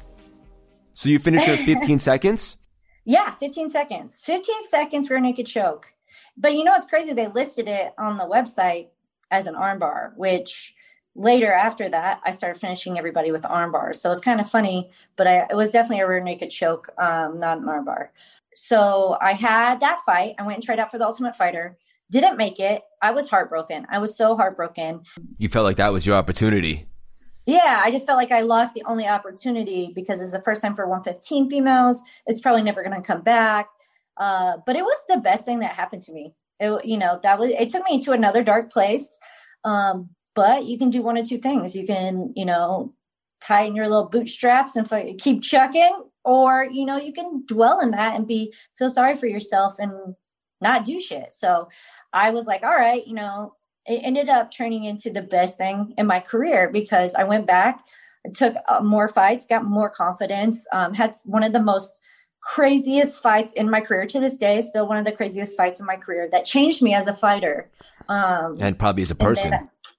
S1: So you finished in fifteen seconds?
S2: Yeah, fifteen seconds. fifteen seconds rear naked choke. But you know what's crazy? They listed it on the website as an armbar, which later after that, I started finishing everybody with arm bars. So it's kind of funny, but I, it was definitely a rear naked choke, um, not an armbar. So I had that fight. I went and tried out for the Ultimate Fighter. Didn't make it. I was heartbroken. I was so heartbroken.
S1: You felt like that was your opportunity.
S2: Yeah, I just felt like I lost the only opportunity because it's the first time for one fifteen females. It's probably never going to come back. Uh, but it was the best thing that happened to me. It, you know, that was, it took me to another dark place. Um, but you can do one of two things. You can, you know, tighten your little bootstraps and f- keep chucking, or, you know, you can dwell in that and be, feel sorry for yourself and not do shit. So I was like, all right, you know, it ended up turning into the best thing in my career because I went back, took uh, more fights, got more confidence, um, had one of the most craziest fights in my career to this day, still one of the craziest fights in my career that changed me as a fighter. Um,
S1: and probably as a person.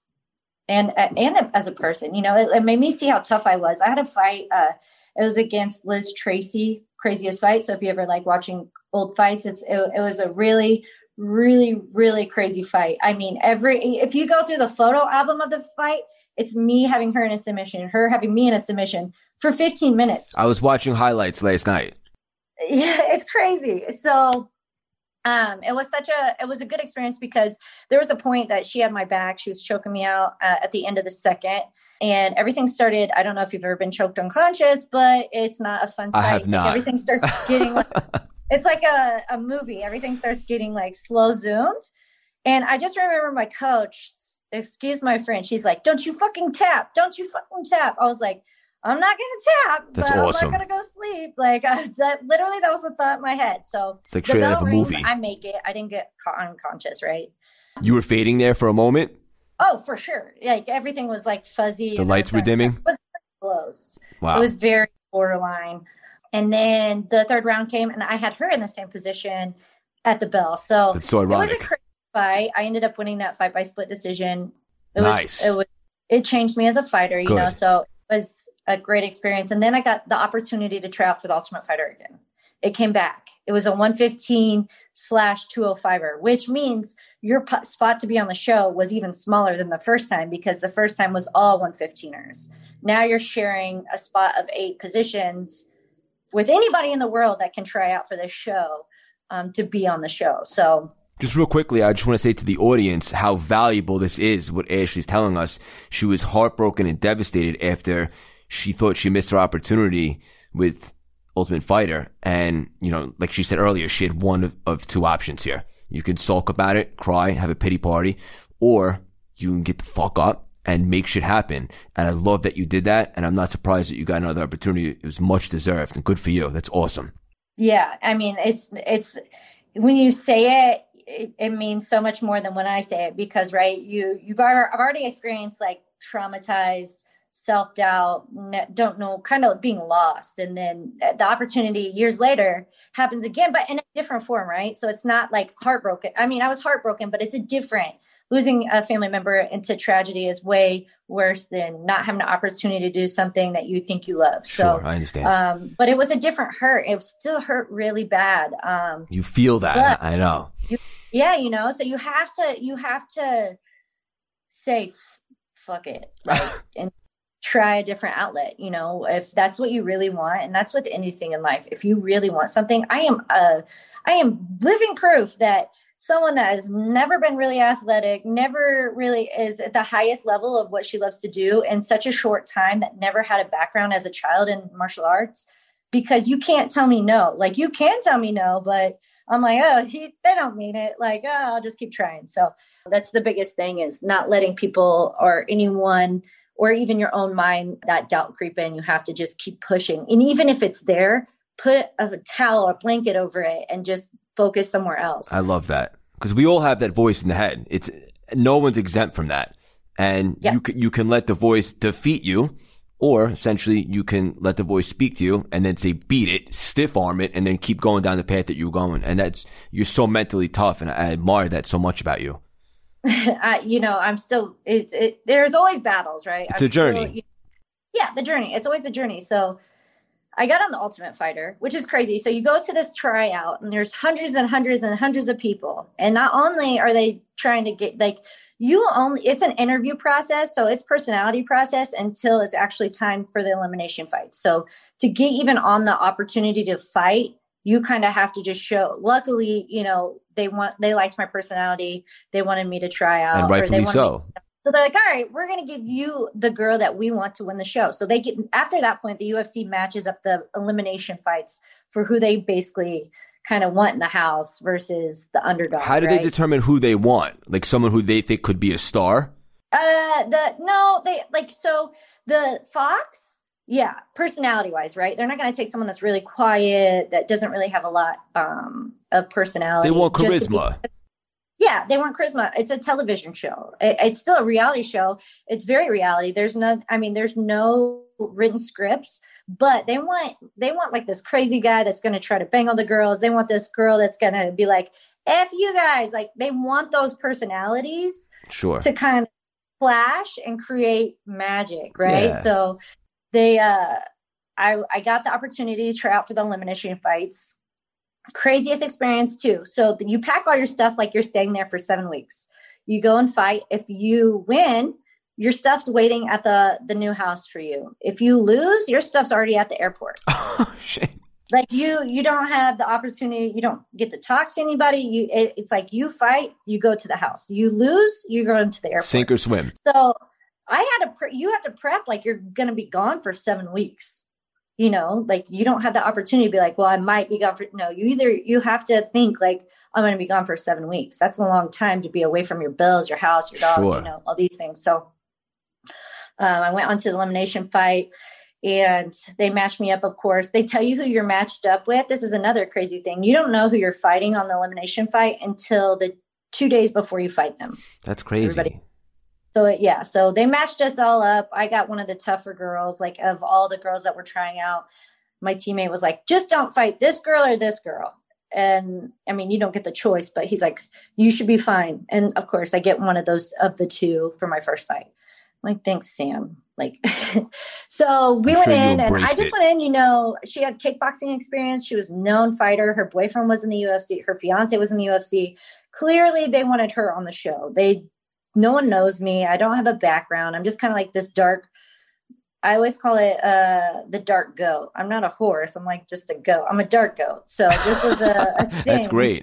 S2: And, then, and, and as a person, you know, it, it made me see how tough I was. I had a fight, uh, it was against Liz Tracy, Craziest Fight. So if you ever like watching old fights, it's, it, it was a really, really, really crazy fight. I mean, every, if you go through the photo album of the fight, it's me having her in a submission, her having me in a submission for fifteen minutes.
S1: I was watching highlights last night.
S2: Yeah, it's crazy. So um, it was such a, it was a good experience because there was a point that she had my back. She was choking me out uh, at the end of the second, and everything started. I don't know if you've ever been choked unconscious, but it's not a fun sight.
S1: I have not.
S2: Like, everything starts getting like, it's like a, a movie. Everything starts getting like slow zoomed. And I just remember my coach, excuse my French, she's like, don't you fucking tap. Don't you fucking tap. I was like, I'm not going to tap,
S1: That's
S2: but
S1: awesome.
S2: I'm not going to go sleep. Like uh, that, literally that was the thought in my head. So
S1: it's like straight out of a movie.
S2: I make it. I didn't get caught unconscious, right?
S1: You were fading there for a moment?
S2: Oh, for sure. Like everything was like fuzzy.
S1: The lights were dimming?
S2: It was close.
S1: Wow.
S2: It was very borderline. And then the third round came and I had her in the same position at the bell. So,
S1: That's so ironic.
S2: It was a crazy fight. I ended up winning that fight by split decision. It
S1: nice.
S2: Was, it was, it changed me as a fighter, you
S1: Good.
S2: know, so it was a great experience. And then I got the opportunity to try out for the Ultimate Fighter again. It came back. It was a one fifteen slash two oh five-er, which means your p- spot to be on the show was even smaller than the first time because the first time was all one fifteen-ers. Now you're sharing a spot of eight positions with anybody in the world that can try out for this show um, to be on the show. So
S1: just real quickly, I just want to say to the audience how valuable this is, what Ashley's telling us. She was heartbroken and devastated after she thought she missed her opportunity with Ultimate Fighter. And, you know, like she said earlier, she had one of, of two options here. You can sulk about it, cry, have a pity party, or you can get the fuck up and make shit happen. And I love that you did that. And I'm not surprised that you got another opportunity. It was much deserved and good for you. That's awesome.
S2: Yeah. I mean, it's, it's, when you say it, it, it means so much more than when I say it because, right, you, you've already, I've already experienced like traumatized, self-doubt, don't know, kind of being lost. And then the opportunity years later happens again, but in a different form, right? So it's not like heartbroken. I mean, I was heartbroken, but it's a different, losing a family member into tragedy is way worse than not having an opportunity to do something that you think you love.
S1: Sure,
S2: so,
S1: I understand.
S2: Um, but it was a different hurt. It still hurt really bad. Um,
S1: you feel that. I know.
S2: You, yeah, you know, so you have to, you have to say, fuck it, like, and try a different outlet, you know, if that's what you really want. And that's with anything in life. If you really want something, I am, uh, I am living proof that someone that has never been really athletic, never really is at the highest level of what she loves to do in such a short time, that never had a background as a child in martial arts, because you can't tell me no. Like, you can tell me no, but I'm like, oh, he, they don't mean it. Like, oh, I'll just keep trying. So that's the biggest thing, is not letting people or anyone or even your own mind that doubt creep in. You have to just keep pushing. And even if it's there, put a towel or blanket over it and just focus somewhere else.
S1: I love that, because we all have that voice in the head. It's no one's exempt from that. And yeah. you can, you can let the voice defeat you, or essentially you can let the voice speak to you and then say, beat it, stiff arm it, and then keep going down the path that you're going. And that's, you're so mentally tough. And I admire that so much about you.
S2: I, you know, I'm still, it's, it, there's always battles, right?
S1: It's
S2: I'm
S1: a journey.
S2: Still, yeah, the journey. It's always a journey. So I got on the Ultimate Fighter, which is crazy. So you go to this tryout and there's hundreds and hundreds and hundreds of people. And not only are they trying to get, like, you only, it's an interview process. So it's personality process until it's actually time for the elimination fight. So to get even on the opportunity to fight, you kind of have to just show, luckily, you know, they want, they liked my personality. They wanted me to try out.
S1: And rightfully so.
S2: Me, so they're like, all right, we're going to give you the girl that we want to win the show. So they get, after that point, the U F C matches up the elimination fights for who they basically kind of want in the house versus the underdog.
S1: How do
S2: right?
S1: they determine who they want? Like someone who they think could be a star?
S2: Uh, the, no, they like, so the Fox, yeah, personality wise, right? They're not going to take someone that's really quiet, that doesn't really have a lot um, of personality.
S1: They want charisma.
S2: Be, yeah, they want charisma. It's a television show. It, it's still a reality show. It's very reality. There's no, I mean, there's no written scripts, but they want, they want like this crazy guy that's going to try to bang all the girls. They want this girl that's going to be like, F you guys. Like, they want those personalities
S1: sure.
S2: to kind of flash and create magic. Right.
S1: Yeah.
S2: So they, uh, I, I got the opportunity to try out for the elimination fights. Craziest experience too. So you pack all your stuff like you're staying there for seven weeks. You go and fight. If you win, your stuff's waiting at the, the new house for you. If you lose, your stuff's already at the airport.
S1: Oh, shit.
S2: Like you, you don't have the opportunity. You don't get to talk to anybody. You, it, it's like you fight, you go to the house. You lose, you go into the airport.
S1: Sink or swim.
S2: So I had to, pre- you have to prep like you're going to be gone for seven weeks. You know, like you don't have the opportunity to be like, well, I might be gone for, no, you either, you have to think like, I'm going to be gone for seven weeks. That's a long time to be away from your bills, your house, your dogs, sure. you know, all these things. So um, I went on to the elimination fight and they matched me up. Of course, they tell you who you're matched up with. This is another crazy thing. You don't know who you're fighting on the elimination fight until the two days before you fight them.
S1: That's crazy. Everybody.
S2: So yeah, so they matched us all up. I got one of the tougher girls, like of all the girls that were trying out. My teammate was like, just don't fight this girl or this girl. And I mean, you don't get the choice, but he's like, you should be fine. And of course I get one of those of the two for my first fight. I'm like, thanks, Sam. Like, so we I'm went sure in and I just it. went in, you know, she had kickboxing experience. She was a known fighter. Her boyfriend was in the U F C. Her fiance was in the U F C. Clearly they wanted her on the show. They No one knows me. I don't have a background. I'm just kind of like this dark, I always call it uh, the dark goat. I'm not a horse. I'm like just a goat. I'm a dark goat. So this is a, a thing.
S1: That's great.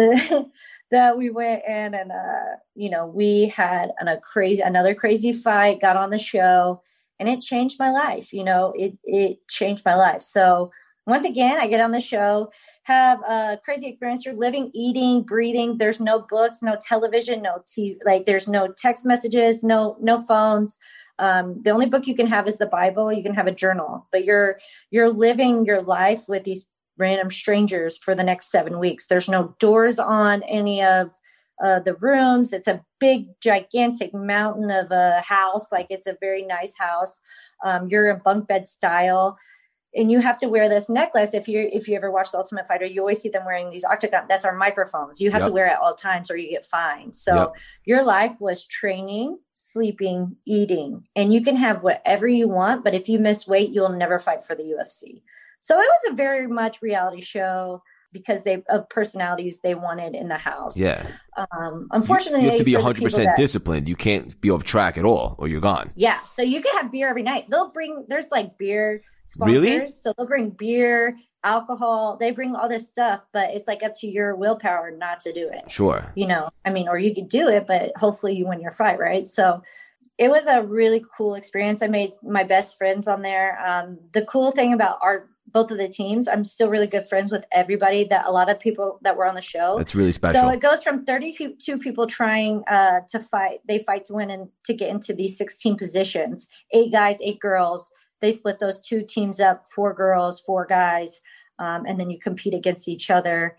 S2: That we went in and, uh, you know, we had an, a crazy, another crazy fight, got on the show, and it changed my life. You know, it, it changed my life. So once again, I get on the show, have a crazy experience. You're living, eating, breathing. There's no books, no television, no T V, like there's no text messages, no, no phones. Um, the only book you can have is the Bible. You can have a journal, but you're, you're living your life with these random strangers for the next seven weeks. There's no doors on any of uh, the rooms. It's a big, gigantic mountain of a house. Like it's a very nice house. Um, you're in bunk bed style. And you have to wear this necklace. If you if you ever watch The Ultimate Fighter, you always see them wearing these octagon. That's our microphones. You have yep. to wear it at all times or you get fined. So yep. your life was training, sleeping, eating, and you can have whatever you want. But if you miss weight, you'll never fight for the U F C. So it was a very much reality show because they of personalities they wanted in the house.
S1: Yeah.
S2: Um, unfortunately,
S1: you, you have to be one hundred percent
S2: that,
S1: disciplined. You can't be off track at all, or you're gone.
S2: Yeah. So you can have beer every night. They'll bring. There's like beer. Sponsors.
S1: Really?
S2: So they'll bring beer, alcohol, they bring all this stuff, but it's like up to your willpower not to do it.
S1: Sure.
S2: You know, I mean, or you could do it, but hopefully you win your fight, right? So it was a really cool experience. I made my best friends on there. Um, the cool thing about our both of the teams, I'm still really good friends with everybody, that a lot of people that were on the show.
S1: That's really special.
S2: So it goes from thirty-two people trying uh, to fight. They fight to win and to get into these sixteen positions, eight guys, eight girls. They split those two teams up, four girls, four guys. Um, and then you compete against each other,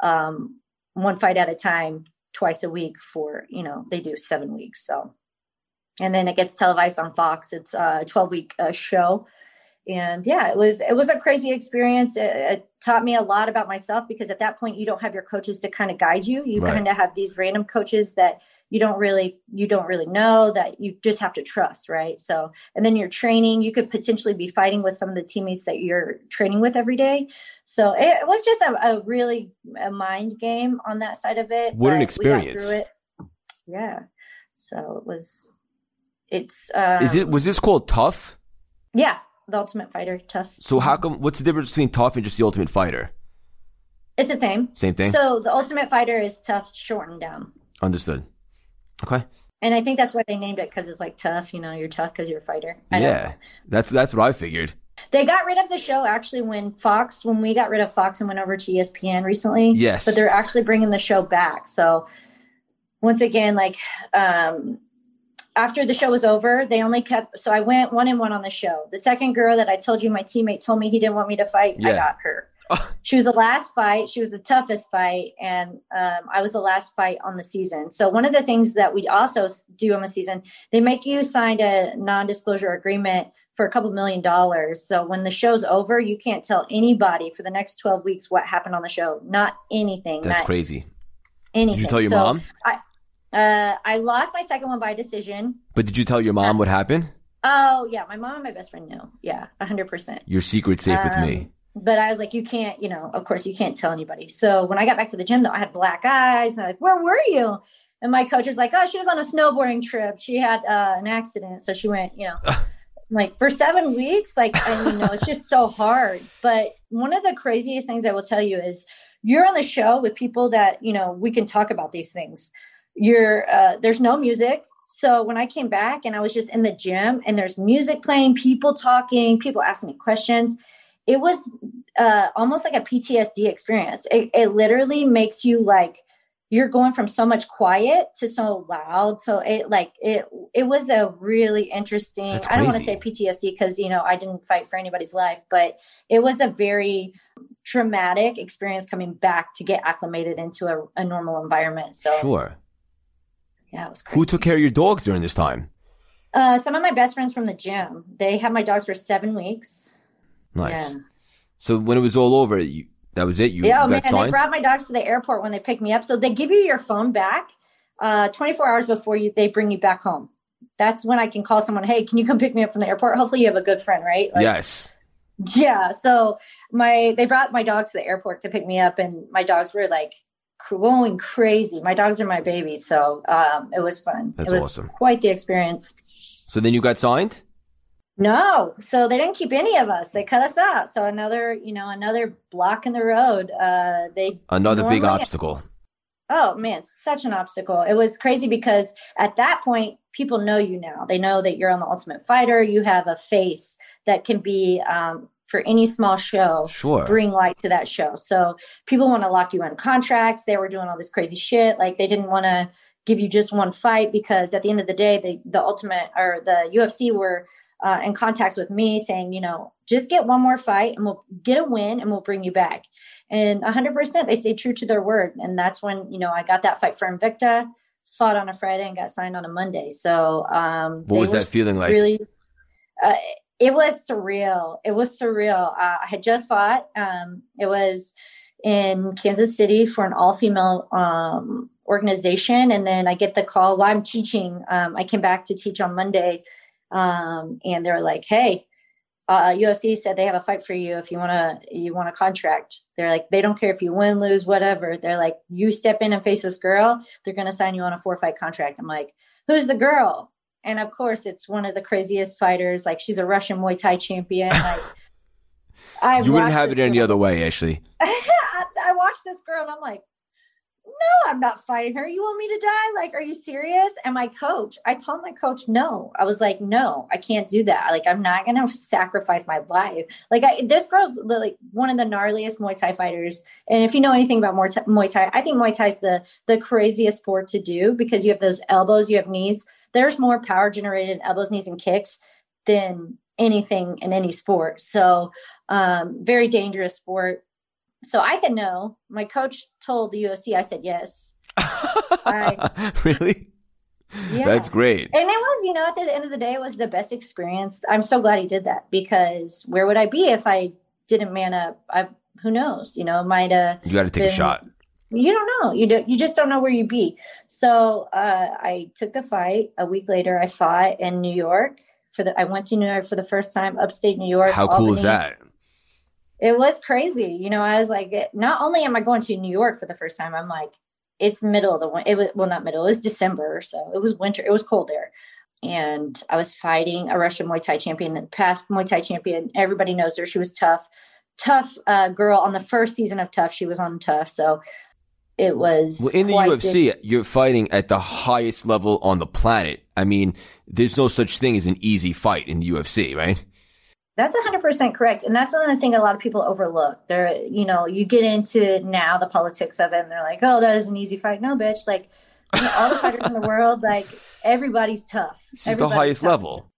S2: um, one fight at a time, twice a week for, you know, they do seven weeks. So, and then it gets televised on Fox. It's a twelve week uh, show. And yeah, it was, it was a crazy experience. It, it taught me a lot about myself, because at that point you don't have your coaches to kind of guide you. You
S1: Right.
S2: kind of have these random coaches that you don't really, you don't really know, that you just have to trust. Right. So, and then you're training, you could potentially be fighting with some of the teammates that you're training with every day. So it, it was just a, a really a mind game on that side of it.
S1: What an
S2: but we got
S1: experience.
S2: through it. Yeah. So it was, it's, um,
S1: Is it, was this called Tough?
S2: yeah. The Ultimate Fighter, Tough.
S1: So how come, what's the difference between Tough and just the Ultimate Fighter?
S2: It's the same.
S1: Same thing?
S2: So the Ultimate Fighter is Tough shortened down.
S1: Understood. Okay.
S2: And I think that's why they named it, because it's like tough, you know, you're tough because you're a fighter. I don't
S1: Yeah.
S2: know.
S1: That's, that's what I figured.
S2: They got rid of the show actually when Fox, when we got rid of Fox and went over to E S P N recently.
S1: Yes.
S2: But they're actually bringing the show back. So once again, like, um, after the show was over, they only kept, so I went one and one on the show. The second girl that I told you, my teammate told me he didn't want me to fight,
S1: Yeah.
S2: I got her. She was the last fight. She was the toughest fight. And um, I was the last fight on the season. So one of the things that we also do on the season, they make you sign a non-disclosure agreement for a couple million dollars. So when the show's over, you can't tell anybody for the next twelve weeks what happened on the show. Not anything.
S1: That's
S2: not
S1: crazy.
S2: anything.
S1: Did you tell your
S2: So
S1: mom?
S2: I, uh, I lost my second one by decision.
S1: But did you tell your mom what happened?
S2: Oh, yeah. My mom and my best friend knew. Yeah, one hundred percent.
S1: Your secret's safe with me.
S2: Um, But I was like, you can't, you know, of course you can't tell anybody. So when I got back to the gym, though, I had black eyes. And I'm like, where were you? And my coach is like, oh, she was on a snowboarding trip. She had uh, an accident. So she went, you know, like for seven weeks. Like, and, you know, it's just so hard. But one of the craziest things I will tell you is you're on the show with people that, you know, we can talk about these things. You're uh, there's no music. So when I came back and I was just in the gym and there's music playing, people talking, people asking me questions, it was uh, almost like a P T S D experience. It, it literally makes you like, you're going from so much quiet to so loud. So it like, it, it was a really interesting, I don't want to say P T S D because, you know, I didn't fight for anybody's life, but it was a very traumatic experience coming back to get acclimated into a, a normal environment. So
S1: Sure.
S2: Yeah, it was crazy.
S1: Who took care of your dogs during this time?
S2: Uh, some of my best friends from the gym. They had my dogs for seven weeks.
S1: Nice.
S2: Yeah.
S1: So when it was all over, you, that was it? You,
S2: yeah,
S1: you
S2: oh, man,
S1: got signed?
S2: they brought my dogs to the airport when they picked me up. So they give you your phone back uh, twenty-four hours before you they bring you back home. That's when I can call someone, hey, can you come pick me up from the airport? Hopefully you have a good friend, right? Like,
S1: Yes.
S2: Yeah. So my they brought my dogs to the airport to pick me up, and my dogs were like going crazy. My dogs are my babies. So um, it was fun.
S1: That's
S2: it was
S1: awesome.
S2: Quite the experience.
S1: So then you got signed?
S2: No. So they didn't keep any of us. They cut us out. So another, you know, another block in the road. Uh, they
S1: Another big
S2: normally-
S1: obstacle.
S2: Oh man, such an obstacle. It was crazy because at that point, people know you now. They know that you're on the Ultimate Fighter. You have a face that can be um, for any small show,
S1: Sure.
S2: bring light to that show. So people want to lock you in contracts. They were doing all this crazy shit. Like they didn't want to give you just one fight because at the end of the day, they, the Ultimate or the U F C were uh, in contacts with me saying, you know, just get one more fight and we'll get a win and we'll bring you back. And one hundred percent they stayed true to their word. And that's when, you know, I got that fight for Invicta, fought on a Friday and got signed on a Monday. So um,
S1: What was that feeling like?
S2: Really, uh, it was surreal. It was surreal. Uh, I had just fought. Um, it was in Kansas City for an all-female um, organization. And then I get the call while I'm teaching. Um, I came back to teach on Monday. Um, and they're like, hey, uh, U F C said they have a fight for you. If you want to, you want a contract. They're like, they don't care if you win, lose, whatever. They're like, you step in and face this girl, they're going to sign you on a four fight contract. I'm like, who's the girl? And of course it's one of the craziest fighters. Like she's a Russian Muay Thai champion. Like, I
S1: You wouldn't
S2: watched
S1: have
S2: this
S1: it any
S2: girl.
S1: other way, Ashley.
S2: I, I watched this girl and I'm like, no, I'm not fighting her. You want me to die? Like, are you serious? And my coach, I told my coach, no. I was like, no, I can't do that. Like, I'm not going to sacrifice my life. Like, I, this girl's like one of the gnarliest Muay Thai fighters. And if you know anything about Muay Thai, Muay Thai, I think Muay Thai is the, the craziest sport to do because you have those elbows, you have knees. There's more power generated in elbows, knees, and kicks than anything in any sport. So, um, very dangerous sport. So I said no. My coach told the U F C. I said yes. I,
S1: Really?
S2: yeah.
S1: That's great.
S2: And it was, you know, at the end of the day, it was the best experience. I'm so glad he did that because where would I be if I didn't man up? I, who knows? You know, might have.
S1: You got to take
S2: been,
S1: a shot.
S2: You don't know. You do, you just don't know where you'd be. So uh, I took the fight. A week later, I fought in New York for the. I went to New York for the first time, upstate New York.
S1: How cool
S2: Albany.
S1: is that?
S2: It was crazy. You know, I was like, not only am I going to New York for the first time, I'm like, it's middle of the winter. It was, well, not middle, it was December. So it was winter. It was cold there. And I was fighting a Russian Muay Thai champion, past Muay Thai champion. Everybody knows her. She was tough, tough uh, girl on the first season of Tough. She was on Tough. So it was.
S1: Well, in the
S2: quite
S1: U F C,
S2: this-
S1: you're fighting at the highest level on the planet. I mean, there's no such thing as an easy fight in the U F C, right?
S2: That's one hundred percent correct. And that's another thing a lot of people overlook. They're, you know, you get into now the politics of it and they're like, oh, that is an easy fight. No, bitch. Like, you know, all the fighters in the world, like, everybody's tough.
S1: This is the
S2: Everybody's
S1: highest
S2: tough.
S1: level.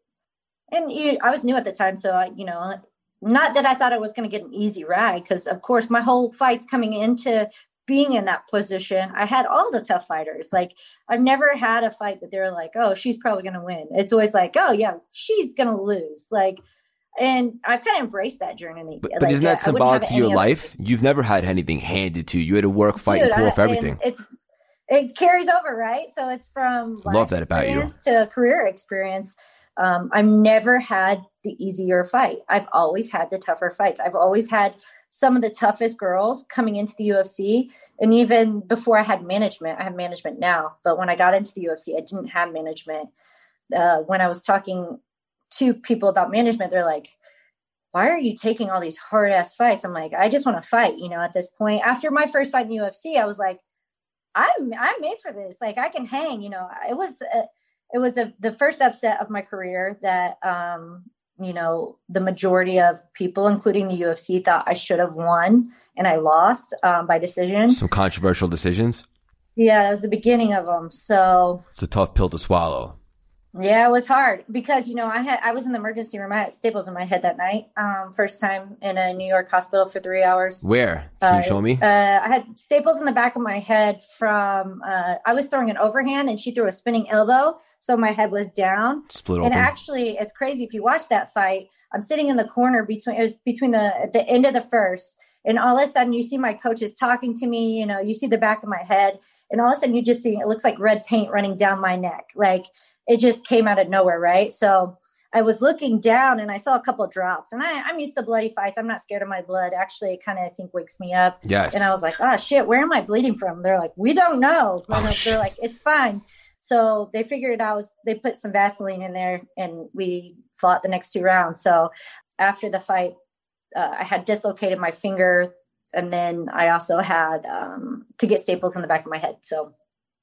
S2: And you, I was new at the time. So, I, you know, not that I thought I was going to get an easy ride because, of course, my whole fight's coming into being in that position. I had all the tough fighters. Like, I've never had a fight that they're like, oh, she's probably going to win. It's always like, oh, yeah, she's going to lose. Like, and I kind of embraced that journey.
S1: But, but
S2: like,
S1: isn't that
S2: I wouldn't have
S1: symbolic
S2: it
S1: to your
S2: any other
S1: life?
S2: way.
S1: You've never had anything handed to you. You had to work, fight,
S2: Dude,
S1: and pull
S2: I-
S1: off everything.
S2: and It's it carries over, right? So it's from
S1: Love
S2: life
S1: that about you.
S2: experience to career experience. Um, I've never had the easier fight. I've always had the tougher fights. I've always had some of the toughest girls coming into the U F C. And even before I had management, I have management now. But when I got into the U F C, I didn't have management. Uh, when I was talking to people about management, they're like, why are you taking all these hard ass fights? I'm like, I just want to fight, you know, at this point. After my first fight in the U F C, I was like, I'm, I'm made for this. Like, I can hang, you know. It was, a, it was a, the first upset of my career that, um, you know, the majority of people, including the U F C, thought I should have won, and I lost um, by decision.
S1: Some controversial decisions.
S2: Yeah, that was the beginning of them. So
S1: It's a tough pill to swallow.
S2: yeah, it was hard because, you know, I had, I was in the emergency room. I had staples in my head that night. Um, first time in a New York hospital for three hours.
S1: Where? Can you
S2: Uh,
S1: show me?
S2: Uh, I had staples in the back of my head from, uh, I was throwing an overhand and she threw a spinning elbow. So my head was down.
S1: Split
S2: And
S1: open.
S2: actually, it's crazy. If you watch that fight, I'm sitting in the corner between, it was between the, the end of the first. And all of a sudden you see my coaches talking to me, you know, you see the back of my head. And all of a sudden you just see, it looks like red paint running down my neck. Like, it just came out of nowhere, right? So I was looking down and I saw a couple of drops. And I, I'm used to bloody fights. I'm not scared of my blood. Actually, it kind of, I think, wakes me up.
S1: Yes.
S2: And I was like, oh, shit, where am I bleeding from? They're like, we don't know.
S1: Oh,
S2: And
S1: shit.
S2: they're like, it's fine. So they figured I was, they put some Vaseline in there and we fought the next two rounds. So after the fight, uh, I had dislocated my finger. And then I also had um, to get staples in the back of my head. So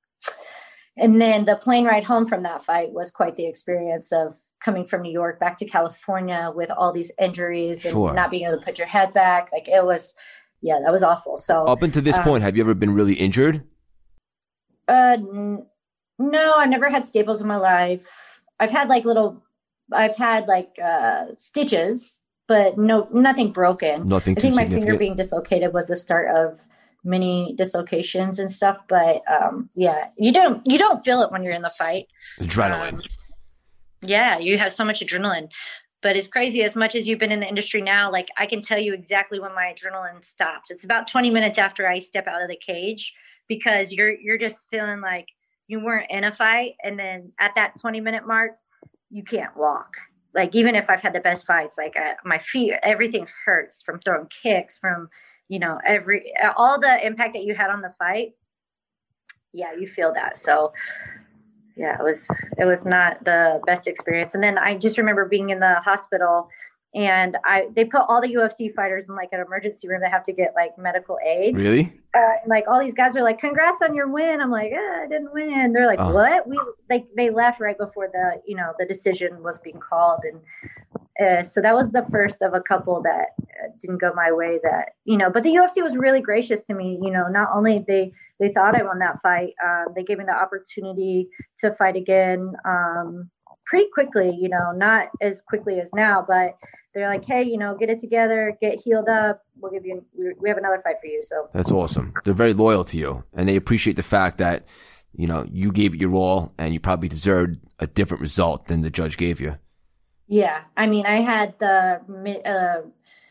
S2: and then the plane ride home from that fight was quite the experience of coming from New York back to California with all these injuries and
S1: Sure.
S2: not being able to put your head back. Like, it was, yeah, that was awful. So
S1: Up until this
S2: um,
S1: point, have you ever been really injured?
S2: Uh, n- no, I never had staples in my life. I've had like little, I've had like uh, stitches, but no, nothing broken.
S1: Nothing
S2: I
S1: too
S2: think my finger
S1: significant?
S2: being dislocated was the start of many dislocations and stuff. But um, yeah, you don't you don't feel it when you're in the fight.
S1: Adrenaline.
S2: Um, yeah, you have so much adrenaline. But it's crazy, as much as you've been in the industry now, like, I can tell you exactly when my adrenaline stops. It's about twenty minutes after I step out of the cage, because you're you're just feeling like you weren't in a fight. And then at that twenty minute mark, you can't walk. Like, even if I've had the best fights, like uh, my feet, everything hurts from throwing kicks, from, you know, every, all the impact that you had on the fight. Yeah, you feel that. So yeah, it was, it was not the best experience. And then I just remember being in the hospital And I, they put all the U F C fighters in like an emergency room that have to get like medical aid.
S1: Really?
S2: Uh, and like all these guys are like, "Congrats on your win." I'm like, eh, "I didn't win." They're like,
S1: Oh.
S2: "What?" We like they left right before the you know the decision was being called, and uh, so that was the first of a couple that uh, didn't go my way. That you know, but the U F C was really gracious to me. You know, not only they they thought I won that fight, um, they gave me the opportunity to fight again um, pretty quickly. You know, not as quickly as now, but they're like, "Hey, you know, get it together, get healed up. We'll give you, we have another fight for you." So
S1: that's awesome. They're very loyal to you, and they appreciate the fact that, you know, you gave it your all, and you probably deserved a different result than the judge gave you.
S2: Yeah, I mean, I had the uh,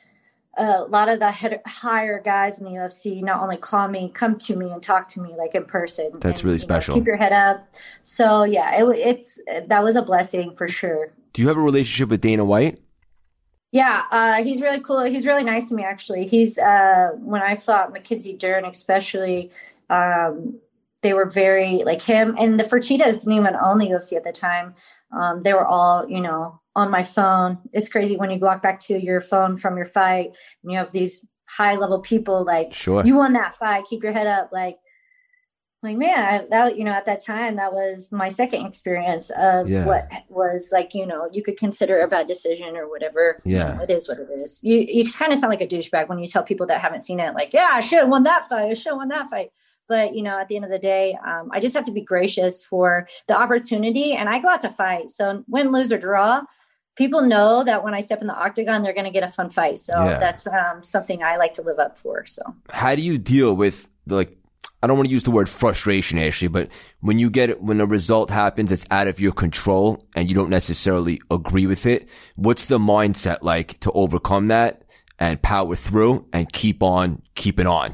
S2: a lot of the head, higher guys in the U F C not only call me, come to me, and talk to me like in person.
S1: That's
S2: and,
S1: really
S2: you
S1: special.
S2: Know, keep your head up. So yeah, it, it's that was a blessing for sure.
S1: Do you have a relationship with Dana White?
S2: Yeah, uh, he's really cool. He's really nice to me, actually. He's uh, when I fought Mackenzie Dern, especially, um, they were very like him. And the Fertitas didn't even own the U F C at the time. Um, they were all, you know, on my phone. It's crazy when you walk back to your phone from your fight and you have these high level people like,
S1: sure,
S2: you won that fight. Keep your head up, like. Like, man, I, that, you know, at that time, that was my second experience of yeah. what was like, you know, you could consider a bad decision or whatever.
S1: Yeah.
S2: You know, it is what it is. You you kind of sound like a douchebag when you tell people that haven't seen it, like, yeah, I should have won that fight. I should have won that fight. But, you know, at the end of the day, um, I just have to be gracious for the opportunity. And I go out to fight. So win, lose, or draw, people know that when I step in the octagon, they're going to get a fun fight. So yeah. that's um, something I like to live up for. So
S1: how do you deal with the, like, I don't want to use the word frustration, Ashley, but when you get it, when a result happens that's out of your control and you don't necessarily agree with it, what's the mindset like to overcome that and power through and keep on keeping on?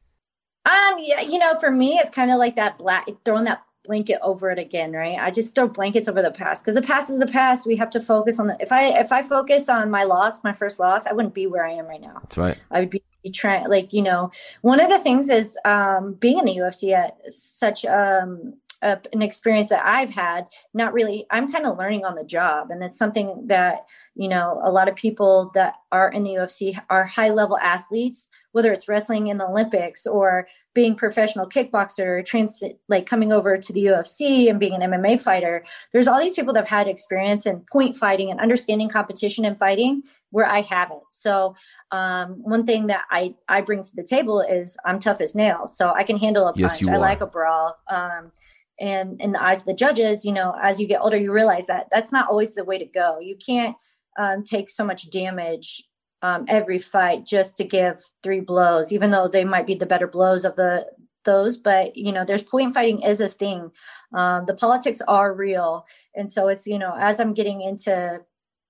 S2: Um, yeah, you know, for me, it's kind of like that black, throwing that blanket over it again, right? I just throw blankets over the past because the past is the past. We have to focus on the, if I, if I focus on my loss, my first loss, I wouldn't be where I am right now.
S1: That's right.
S2: I would be trying, like, you know, one of the things is um, being in the U F C at such um, a, an experience that I've had, not really, I'm kind of learning on the job. And it's something that, you know, a lot of people that are in the U F C are high level athletes, whether it's wrestling in the Olympics or being professional kickboxer, trans, like coming over to the U F C and being an M M A fighter. There's all these people that have had experience in point fighting and understanding competition and fighting where I haven't. So um, one thing that I, I bring to the table is I'm tough as nails. So I can handle a
S1: yes,
S2: punch.
S1: You
S2: I
S1: are.
S2: like a brawl. Um, and in the eyes of the judges, you know, as you get older, you realize that that's not always the way to go. You can't um, take so much damage um, every fight just to give three blows, even though they might be the better blows of the those. But, you know, there's point fighting is a thing. Um, the politics are real. And so it's, you know, as I'm getting into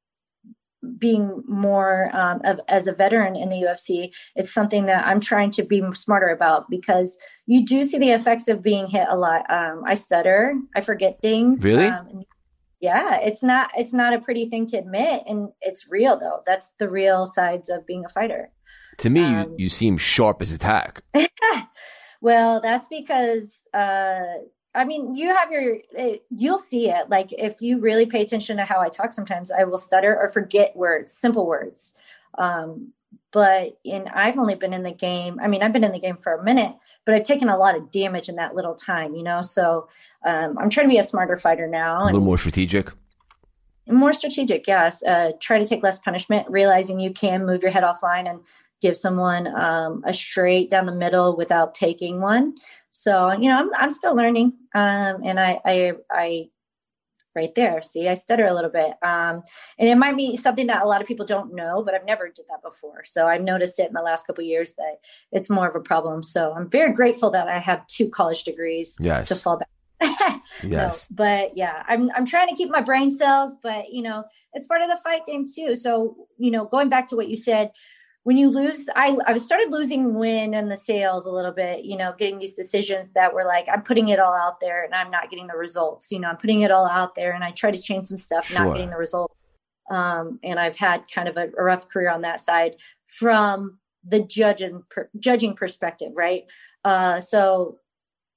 S2: being more um, of, as a veteran in the U F C, it's something that I'm trying to be smarter about because you do see the effects of being hit a lot. Um, I stutter, I forget things.
S1: Really?
S2: Um, yeah, it's not, it's not a pretty thing to admit. And it's real though. That's the real sides of being a fighter.
S1: To me,
S2: um,
S1: you, you seem sharp as a tack.
S2: Well, that's because, uh, I mean, you have your, it, you'll see it. Like if you really pay attention to how I talk, sometimes I will stutter or forget words, simple words. Um, but in, I've only been in the game. I mean, I've been in the game for a minute, but I've taken a lot of damage in that little time, you know? So um, I'm trying to be a smarter fighter now.
S1: A little more strategic.
S2: More strategic. Yes. Uh, try to take less punishment, realizing you can move your head offline and give someone um, a straight down the middle without taking one. So, you know, I'm I'm still learning. Um, and I, I, I, right there, see, I stutter a little bit. Um, and it might be something that a lot of people don't know, but I've never did that before. So I've noticed it in the last couple of years that it's more of a problem. So I'm very grateful that I have two college degrees
S1: yes.
S2: to fall back.
S1: Yes.
S2: No, but yeah, I'm I'm trying to keep my brain cells, but you know, it's part of the fight game too. So, you know, going back to what you said, when you lose, I, I started losing wind in the sails a little bit, you know, getting these decisions that were like, I'm putting it all out there and I'm not getting the results, you know, I'm putting it all out there and I try to change some stuff,
S1: sure.
S2: not getting the results. Um, and I've had kind of a, a rough career on that side from the judging, per, judging perspective. Right. Uh, so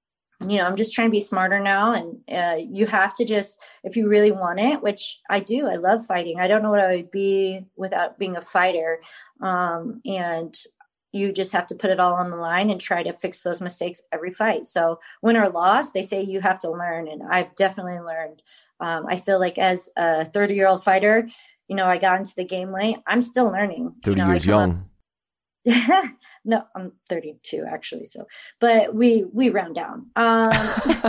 S2: you know, I'm just trying to be smarter now. And uh, you have to just, if you really want it, which I do, I love fighting. I don't know what I would be without being a fighter. Um, and you just have to put it all on the line and try to fix those mistakes every fight. So win or loss, they say you have to learn. And I've definitely learned. Um, I feel like as a thirty year old fighter, you know, I got into the game late. I'm still learning.
S1: thirty
S2: you know,
S1: years young.
S2: No, I'm thirty-two actually. So, but we, we round down. Um,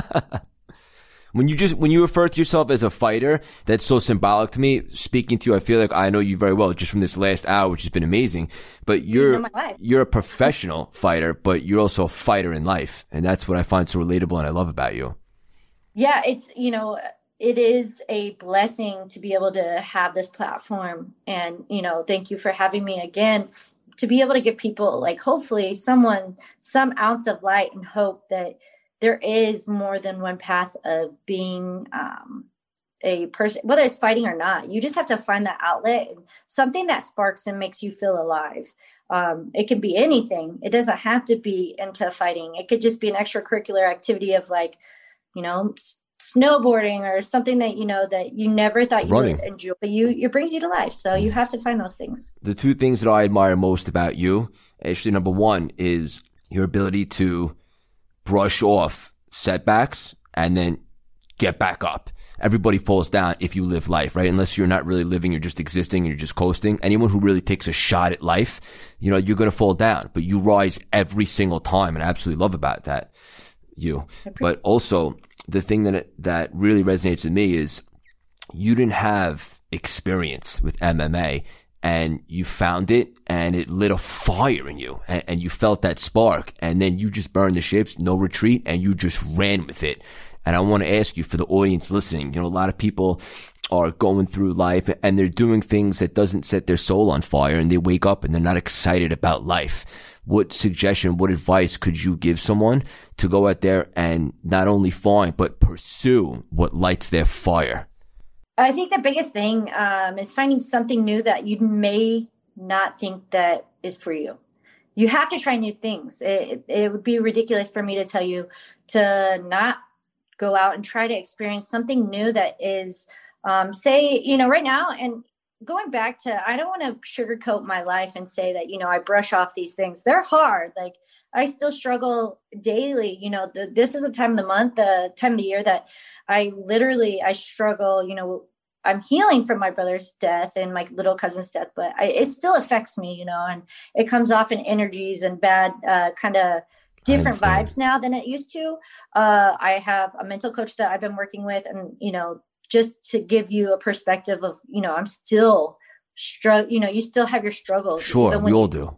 S1: when you just, when you refer to yourself as a fighter, that's so symbolic to me. Speaking to you, I feel like I know you very well just from this last hour, which has been amazing, but you're,
S2: you know my life.
S1: You're a professional fighter, but you're also a fighter in life. And that's what I find so relatable and I love about you.
S2: Yeah. It's, you know, it is a blessing to be able to have this platform, and, you know, thank you for having me again, to be able to give people, like, hopefully someone, some ounce of light and hope that there is more than one path of being um, a person, whether it's fighting or not. You just have to find that outlet and something that sparks and makes you feel alive. Um, it can be anything. It doesn't have to be into fighting. It could just be an extracurricular activity of, like, you know, snowboarding or something that, you know, that you never thought you
S1: Running.
S2: would enjoy, but you, it brings you to life. So you have to find those things.
S1: The two things that I admire most about you, actually, number one is your ability to brush off setbacks and then get back up. Everybody falls down if you live life, right? Unless you're not really living, you're just existing, you're just coasting. Anyone who really takes a shot at life, you know, you're going to fall down, but you rise every single time. And I absolutely love about that, you. But also, the thing that that really resonates with me is you didn't have experience with M M A, and you found it and it lit a fire in you, and, and you felt that spark, and then you just burned the ships, no retreat, and you just ran with it. And I want to ask you, for the audience listening, you know, a lot of people are going through life and they're doing things that doesn't set their soul on fire, and they wake up and they're not excited about life. What suggestion, what advice could you give someone to go out there and not only find, but pursue what lights their fire?
S2: I think the biggest thing um, is finding something new that you may not think that is for you. You have to try new things. It, it would be ridiculous for me to tell you to not go out and try to experience something new that is, um, say, you know, right now, and going back to, I don't want to sugarcoat my life and say that, you know, I brush off these things. They're hard. Like, I still struggle daily. You know, the, this is a time of the month, the time of the year that I literally, I struggle, you know, I'm healing from my brother's death and my little cousin's death, but I, it still affects me, you know, and it comes off in energies and bad uh, kind of different vibes now than it used to. Uh, I have a mental coach that I've been working with, and, you know, just to give you a perspective of, you know, I'm still struggle, you know, you still have your struggles.
S1: Sure, we all do.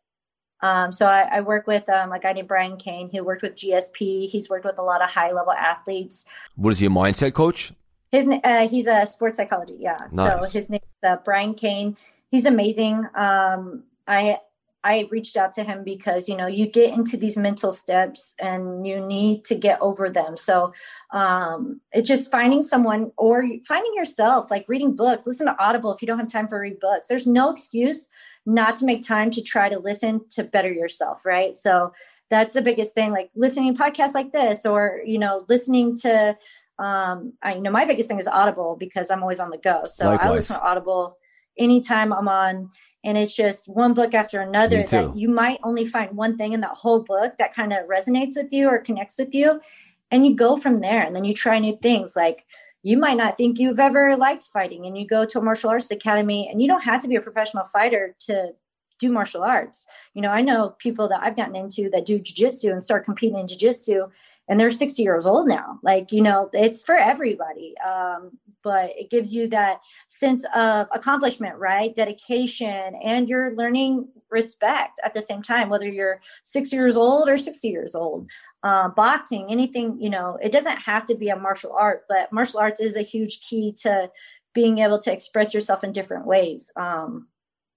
S2: Um, so I, I work with um, a guy named Brian Kane, who worked with G S P. He's worked with a lot of high level athletes.
S1: What is he, a mindset coach?
S2: His uh, he's a sports psychology. Yeah.
S1: Nice.
S2: So his name is uh, Brian Kane. He's amazing. Um, I I reached out to him because, you know, you get into these mental steps and you need to get over them. So um, it's just finding someone, or finding yourself, like reading books, listen to Audible if you don't have time to read books. There's no excuse not to make time to try to listen to better yourself, right? So that's the biggest thing, like listening to podcasts like this, or, you know, listening to, um, I you know, my biggest thing is Audible because I'm always on the go. So
S1: Likewise.
S2: I listen to Audible anytime I'm on. And it's just one book after another that you might only find one thing in that whole book that kind of resonates with you or connects with you. And you go from there, and then you try new things. Like, you might not think you've ever liked fighting, and you go to a martial arts academy, and you don't have to be a professional fighter to do martial arts. You know, I know people that I've gotten into that do jiu-jitsu and start competing in jiu-jitsu, and they're sixty years old now. Like, you know, it's for everybody. Um, but it gives you that sense of accomplishment, right? Dedication, and you're learning respect at the same time, whether you're six years old or sixty years old. Uh, boxing, anything, you know, it doesn't have to be a martial art, but martial arts is a huge key to being able to express yourself in different ways. Um,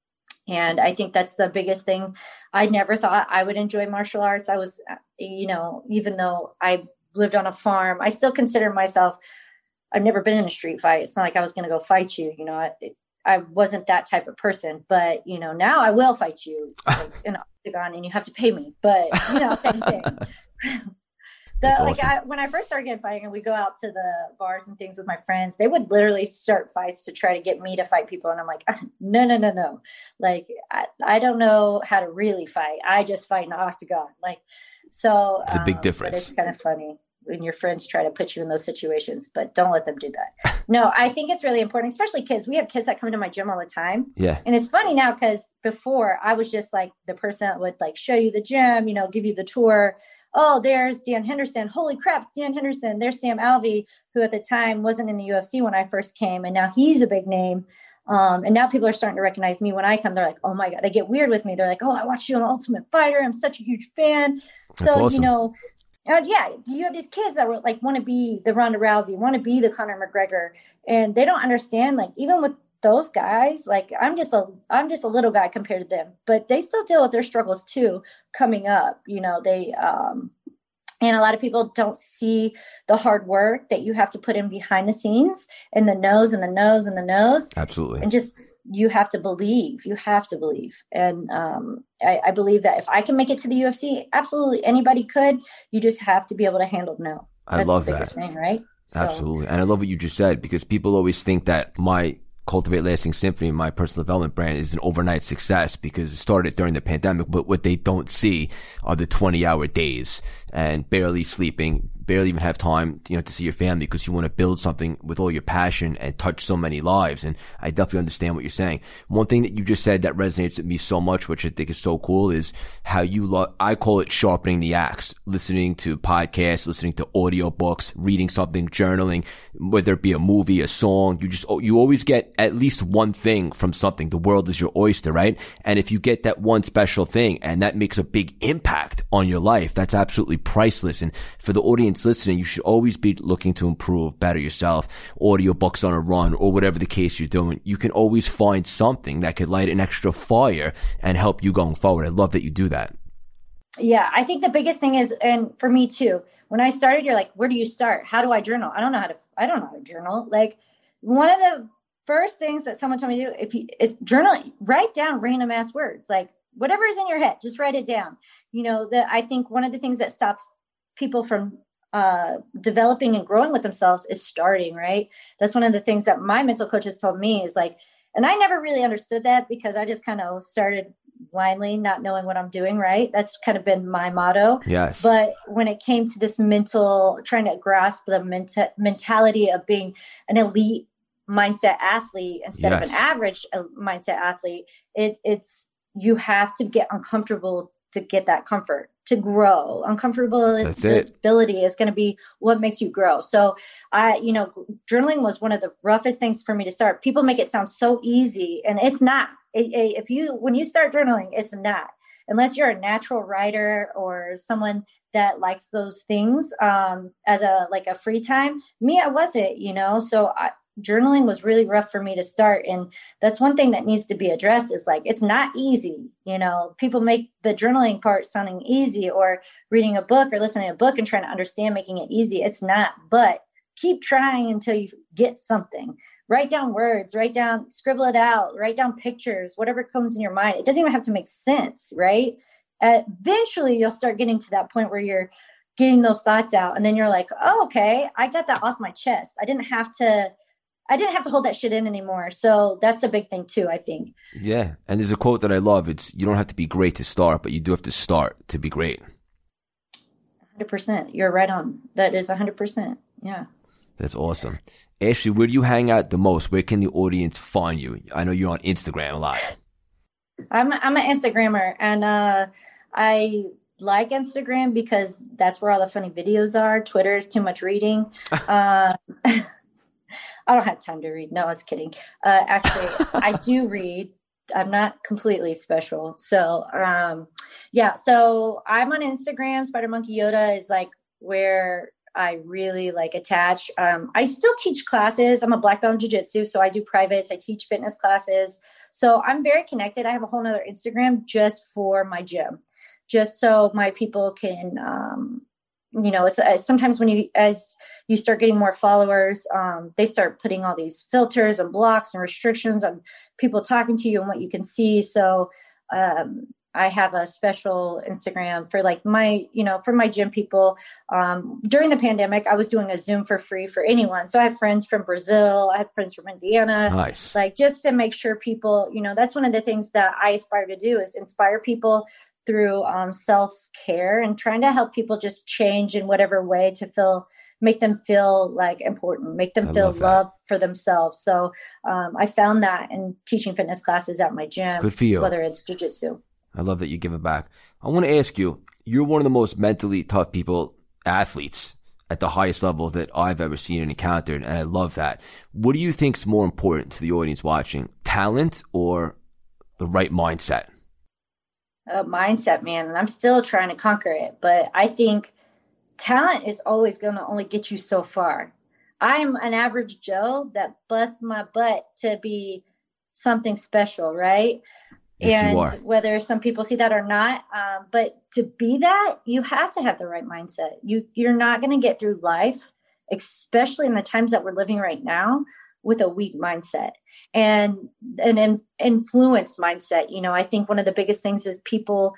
S2: And I think that's the biggest thing. I never thought I would enjoy martial arts. I was, you know, even though I lived on a farm, I still consider myself, I've never been in a street fight. It's not like I was going to go fight you. You know, I, I wasn't that type of person, but, you know, now I will fight you like, in an octagon, and you have to pay me, but, you know, same thing. The,
S1: That's
S2: like
S1: awesome.
S2: I, when I first started getting fighting and we go out to the bars and things with my friends, they would literally start fights to try to get me to fight people. And I'm like, no, no, no, no. Like, I, I don't know how to really fight. I just fight in the octagon. Like, so
S1: It's a big
S2: um,
S1: difference.
S2: But it's kind of funny when your friends try to put you in those situations, but don't let them do that. No, I think it's really important, especially kids. We have kids that come to my gym all the time.
S1: Yeah.
S2: And it's funny now because before I was just like the person that would like show you the gym, you know, give you the tour. Oh, there's Dan Henderson. Holy crap, Dan Henderson. There's Sam Alvey, who at the time wasn't in the U F C when I first came. And now he's a big name. Um, and now people are starting to recognize me when I come. They're like, oh my God, they get weird with me. They're like, oh, I watched you on Ultimate Fighter. I'm such a huge fan.
S1: That's
S2: so,
S1: awesome.
S2: you know, uh, yeah, you have these kids that were like, want to be the Ronda Rousey, want to be the Conor McGregor. And they don't understand, like, even with those guys, like I'm just a, I'm just a little guy compared to them, but they still deal with their struggles too, coming up, you know, they, um, and a lot of people don't see the hard work that you have to put in behind the scenes and the nose and the nose and the nose.
S1: Absolutely.
S2: And just, you have to believe, you have to believe. And um, I, I believe that if I can make it to the U F C, absolutely anybody could. You just have to be able to handle no.
S1: I
S2: That's
S1: love
S2: the biggest
S1: that.
S2: thing, right? So,
S1: absolutely. And I love what you just said, because people always think that my Cultivate Lasting Symphony, my personal development brand, is an overnight success because it started during the pandemic. But what they don't see are the twenty hour days and barely sleeping, barely even have time, you know, to see your family because you want to build something with all your passion and touch so many lives. And I definitely understand what you're saying. One thing that you just said that resonates with me so much, which I think is so cool, is how you lo- I call it sharpening the axe, listening to podcasts, listening to audiobooks, reading something, journaling, whether it be a movie, a song. You just, you always get at least one thing from something. The world is your oyster, right? And if you get that one special thing and that makes a big impact on your life, that's absolutely priceless. And for the audience listening, you should always be looking to improve, better yourself, audiobooks on a run or whatever the case you're doing. You can always find something that could light an extra fire and help you going forward. I love that you do that.
S2: Yeah, I think the biggest thing is, and for me too, when I started, you're like, where do you start? How do I journal? I don't know how to, I don't know how to journal. Like one of the first things that someone told me to do, if you, it's journaling, write down random ass words, like whatever is in your head, just write it down. You know, that I think one of the things that stops people from uh, developing and growing with themselves is starting, right? That's one of the things that my mental coaches told me is like, and I never really understood that because I just kind of started blindly, not knowing what I'm doing, right? That's kind of been my motto.
S1: Yes.
S2: But when it came to this mental, trying to grasp the menta- mentality of being an elite mindset athlete instead
S1: yes.
S2: of an average mindset athlete, it, it's, you have to get uncomfortable to get that comfort, to grow. Uncomfortability is going to be what makes you grow. So I, you know, journaling was one of the roughest things for me to start. People make it sound so easy, and it's not. It, it, if you, when you start journaling, it's not, unless you're a natural writer or someone that likes those things um, as a, like a free time. Me, I wasn't, you know, so I, journaling was really rough for me to start. And that's one thing that needs to be addressed is like, it's not easy. You know, people make the journaling part sounding easy, or reading a book or listening to a book and trying to understand, making it easy. It's not, but keep trying until you get something. Write down words, write down, scribble it out, write down pictures, whatever comes in your mind. It doesn't even have to make sense, right? Uh, eventually you'll start getting to that point where you're getting those thoughts out. And then you're like, oh, okay, I got that off my chest. I didn't have to I didn't have to hold that shit in anymore. So that's a big thing too, I think.
S1: Yeah. And there's a quote that I love. It's, you don't have to be great to start, but you do have to start to be great.
S2: one hundred percent. You're right on. That is one hundred percent. Yeah.
S1: That's awesome. Ashley, where do you hang out the most? Where can the audience find you? I know you're on Instagram a lot.
S2: I'm, I'm an Instagrammer, and uh, I like Instagram because that's where all the funny videos are. Twitter is too much reading. uh, I don't have time to read. No, I was kidding. Uh, actually, I do read. I'm not completely special. So, um, yeah. So I'm on Instagram. Spider Monkey Yoda is like where I really like attach. Um, I still teach classes. I'm a black belt in jiu-jitsu, so I do privates. I teach fitness classes. So I'm very connected. I have a whole nother Instagram just for my gym, just so my people can, um, you know, it's uh, sometimes when you, as you start getting more followers, um, they start putting all these filters and blocks and restrictions on people talking to you and what you can see. So, um, I have a special Instagram for like my, you know, for my gym people. Um, during the pandemic, I was doing a Zoom for free for anyone. So I have friends from Brazil. I have friends from Indiana.
S1: Nice.
S2: Like just to make sure people, you know, that's one of the things that I aspire to do is inspire people through um, self-care and trying to help people just change in whatever way to feel, make them feel like important, make them
S1: I
S2: feel
S1: love
S2: love for themselves. So um, I found that in teaching fitness classes at my gym.
S1: Good for you.
S2: Whether it's jiu-jitsu.
S1: I love that you give it back. I want to ask you, you're one of the most mentally tough people, athletes at the highest level that I've ever seen and encountered. And I love that. What do you think is more important to the audience watching, talent or the right mindset?
S2: Uh, mindset, man. And I'm still trying to conquer it. But I think talent is always going to only get you so far. I'm an average Joe that busts my butt to be something special, right?
S1: Yes,
S2: and
S1: you are.
S2: Whether some people see that or not, um, but to be that, you have to have the right mindset. You, you're not going to get through life, especially in the times that we're living right now, with a weak mindset and an in, influenced mindset. You know, I think one of the biggest things is people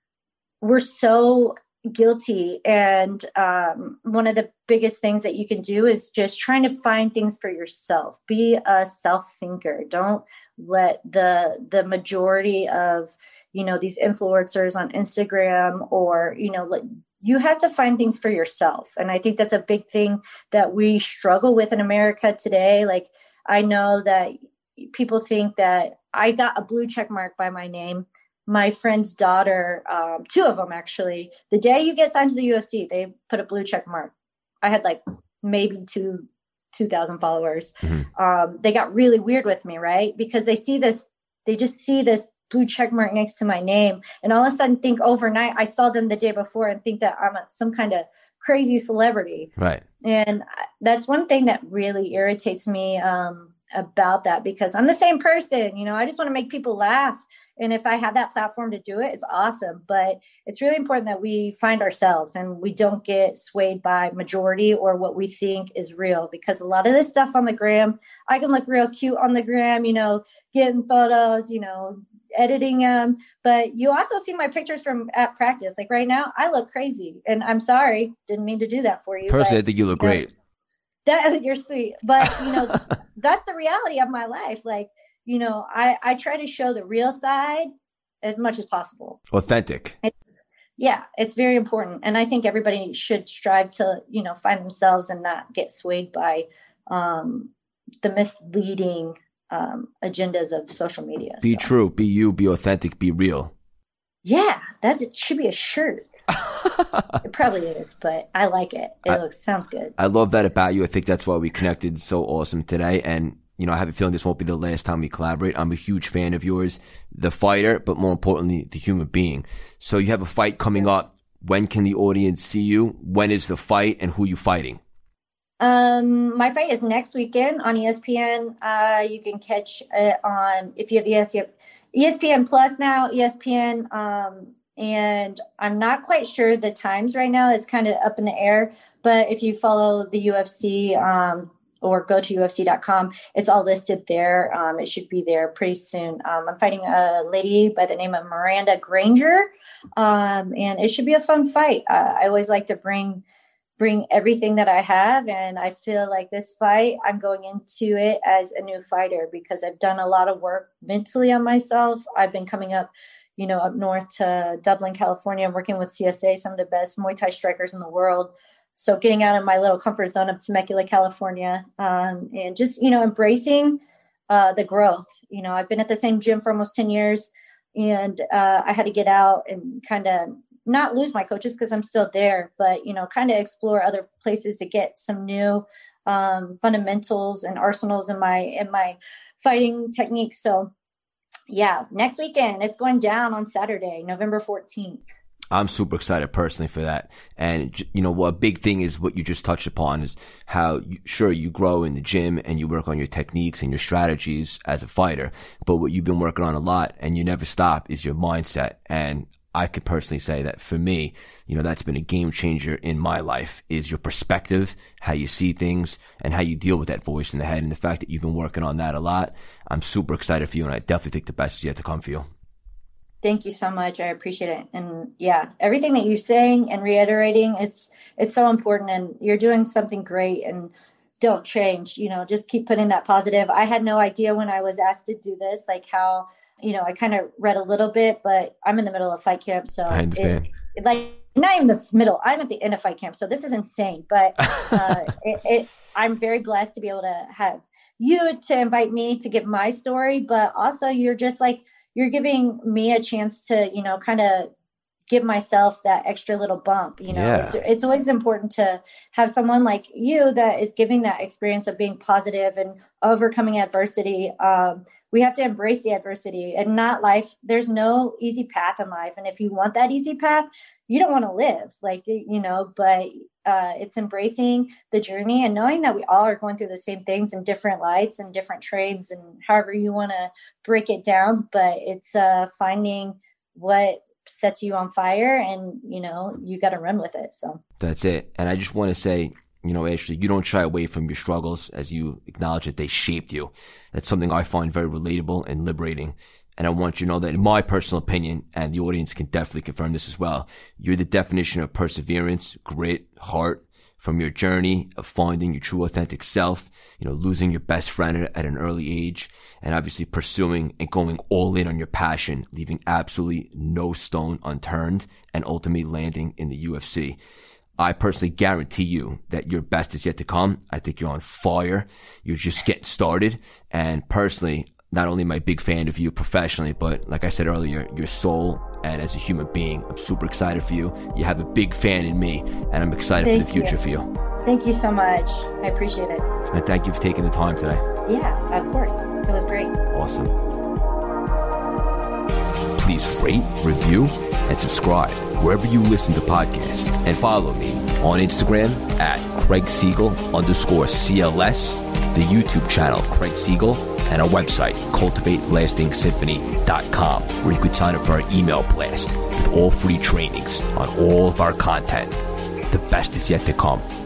S2: were so guilty. And um, one of the biggest things that you can do is just trying to find things for yourself. Be a self-thinker. Don't let the the majority of, you know, these influencers on Instagram or, you know, let, you have to find things for yourself. And I think that's a big thing that we struggle with in America today. Like, I know that people think that I got a blue check mark by my name. My friend's daughter, um, two of them actually, the day you get signed to the U F C, they put a blue check mark. I had like maybe two, two thousand followers. Mm-hmm. Um, they got really weird with me, right? Because they see this, they just see this blue check mark next to my name. And all of a sudden think overnight, I saw them the day before and think that I'm some kind of crazy celebrity.
S1: Right.
S2: And that's one thing that really irritates me um, about that, because I'm the same person, you know, I just want to make people laugh. And if I have that platform to do it, it's awesome. But it's really important that we find ourselves and we don't get swayed by majority or what we think is real, because a lot of this stuff on the gram, I can look real cute on the gram, you know, getting photos, you know, editing them. But you also see my pictures from at practice. Like right now, I look crazy, and I'm sorry, didn't mean to do that for you.
S1: Personally,
S2: but,
S1: I think you look
S2: you know,
S1: great.
S2: That you're sweet, but you know, that's the reality of my life. Like, you know, I, I try to show the real side as much as possible.
S1: Authentic.
S2: It, yeah, it's very important. And I think everybody should strive to, you know, find themselves and not get swayed by um, the misleading um, agendas of social media.
S1: Be
S2: so.
S1: true, be you, be authentic, be real.
S2: Yeah, that's it should be a shirt. It probably is, but I like it. It I, looks sounds good.
S1: I love that about you. I think that's why we connected so awesome today. And, you know, I have a feeling this won't be the last time we collaborate. I'm a huge fan of yours, the fighter, but more importantly, the human being. So you have a fight coming up. When can the audience see you? When is the fight and who are you fighting?
S2: Um, my fight is next weekend on E S P N. Uh, you can catch it on, if you have E S P N, E S P N Plus now, E S P N, um, and I'm not quite sure the times right now. It's kind of up in the air. But if you follow the U F C um, or go to U F C dot com, it's all listed there. Um, it should be there pretty soon. Um, I'm fighting a lady by the name of Miranda Granger, um, and it should be a fun fight. Uh, I always like to bring bring everything that I have, and I feel like this fight, I'm going into it as a new fighter because I've done a lot of work mentally on myself. I've been coming up you know, up north to Dublin, California, I'm working with C S A, some of the best Muay Thai strikers in the world. So getting out of my little comfort zone of Temecula, California, um, and just, you know, embracing uh, the growth. You know, I've been at the same gym for almost ten years, and uh, I had to get out and kind of not lose my coaches because I'm still there, but, you know, kind of explore other places to get some new um, fundamentals and arsenals in my, in my fighting techniques. So, yeah, next weekend, it's going down on Saturday, November fourteenth.
S1: I'm super excited personally for that. And, you know, what a big thing is what you just touched upon is how, you, sure, you grow in the gym and you work on your techniques and your strategies as a fighter. But what you've been working on a lot and you never stop is your mindset. And I could personally say that for me, you know, that's been a game changer in my life is your perspective, how you see things and how you deal with that voice in the head. And the fact that you've been working on that a lot, I'm super excited for you. And I definitely think the best is yet to come for you.
S2: Thank you so much. I appreciate it. And yeah, everything that you're saying and reiterating, it's, it's so important, and you're doing something great, and don't change, you know, just keep putting that positive. I had no idea when I was asked to do this, like how, you know, I kind of read a little bit, but I'm in the middle of fight camp. So
S1: I understand.
S2: It, it, like not even the middle, I'm at the end of fight camp. So this is insane, but uh, it, it, I'm very blessed to be able to have you to invite me to give my story, but also you're just like, you're giving me a chance to, you know, kind of give myself that extra little bump. You know,
S1: yeah.
S2: it's, it's always important to have someone like you that is giving that experience of being positive and overcoming adversity. Um, we have to embrace the adversity, and not life. There's no easy path in life. And if you want that easy path, you don't want to live like, you know, but uh, it's embracing the journey and knowing that we all are going through the same things in different lights and different trades and however you want to break it down. But it's uh, finding what sets you on fire, and, you know, you got to run with it. So
S1: that's it. And I just want to say, you know, Ashley, you don't shy away from your struggles, as you acknowledge that they shaped you. That's something I find very relatable and liberating. And I want you to know that in my personal opinion, and the audience can definitely confirm this as well, you're the definition of perseverance, grit, heart, from your journey of finding your true authentic self, you know, losing your best friend at, at an early age, and obviously pursuing and going all in on your passion, leaving absolutely no stone unturned, and ultimately landing in the U F C. I personally guarantee you that your best is yet to come. I think you're on fire. You're just getting started. And personally, not only am I a big fan of you professionally, but like I said earlier, your soul and as a human being, I'm super excited for you. You have a big fan in me, and I'm excited thank for the future you. for you.
S2: Thank you so much. I appreciate it.
S1: And thank you for taking the time today.
S2: Yeah, of course. It was great.
S1: Awesome. Please rate, review, and subscribe wherever you listen to podcasts, and follow me on Instagram at Craig Siegel underscore C L S, the YouTube channel Craig Siegel, and our website, cultivate lasting symphony dot com, where you could sign up for our email blast with all free trainings on all of our content. The best is yet to come.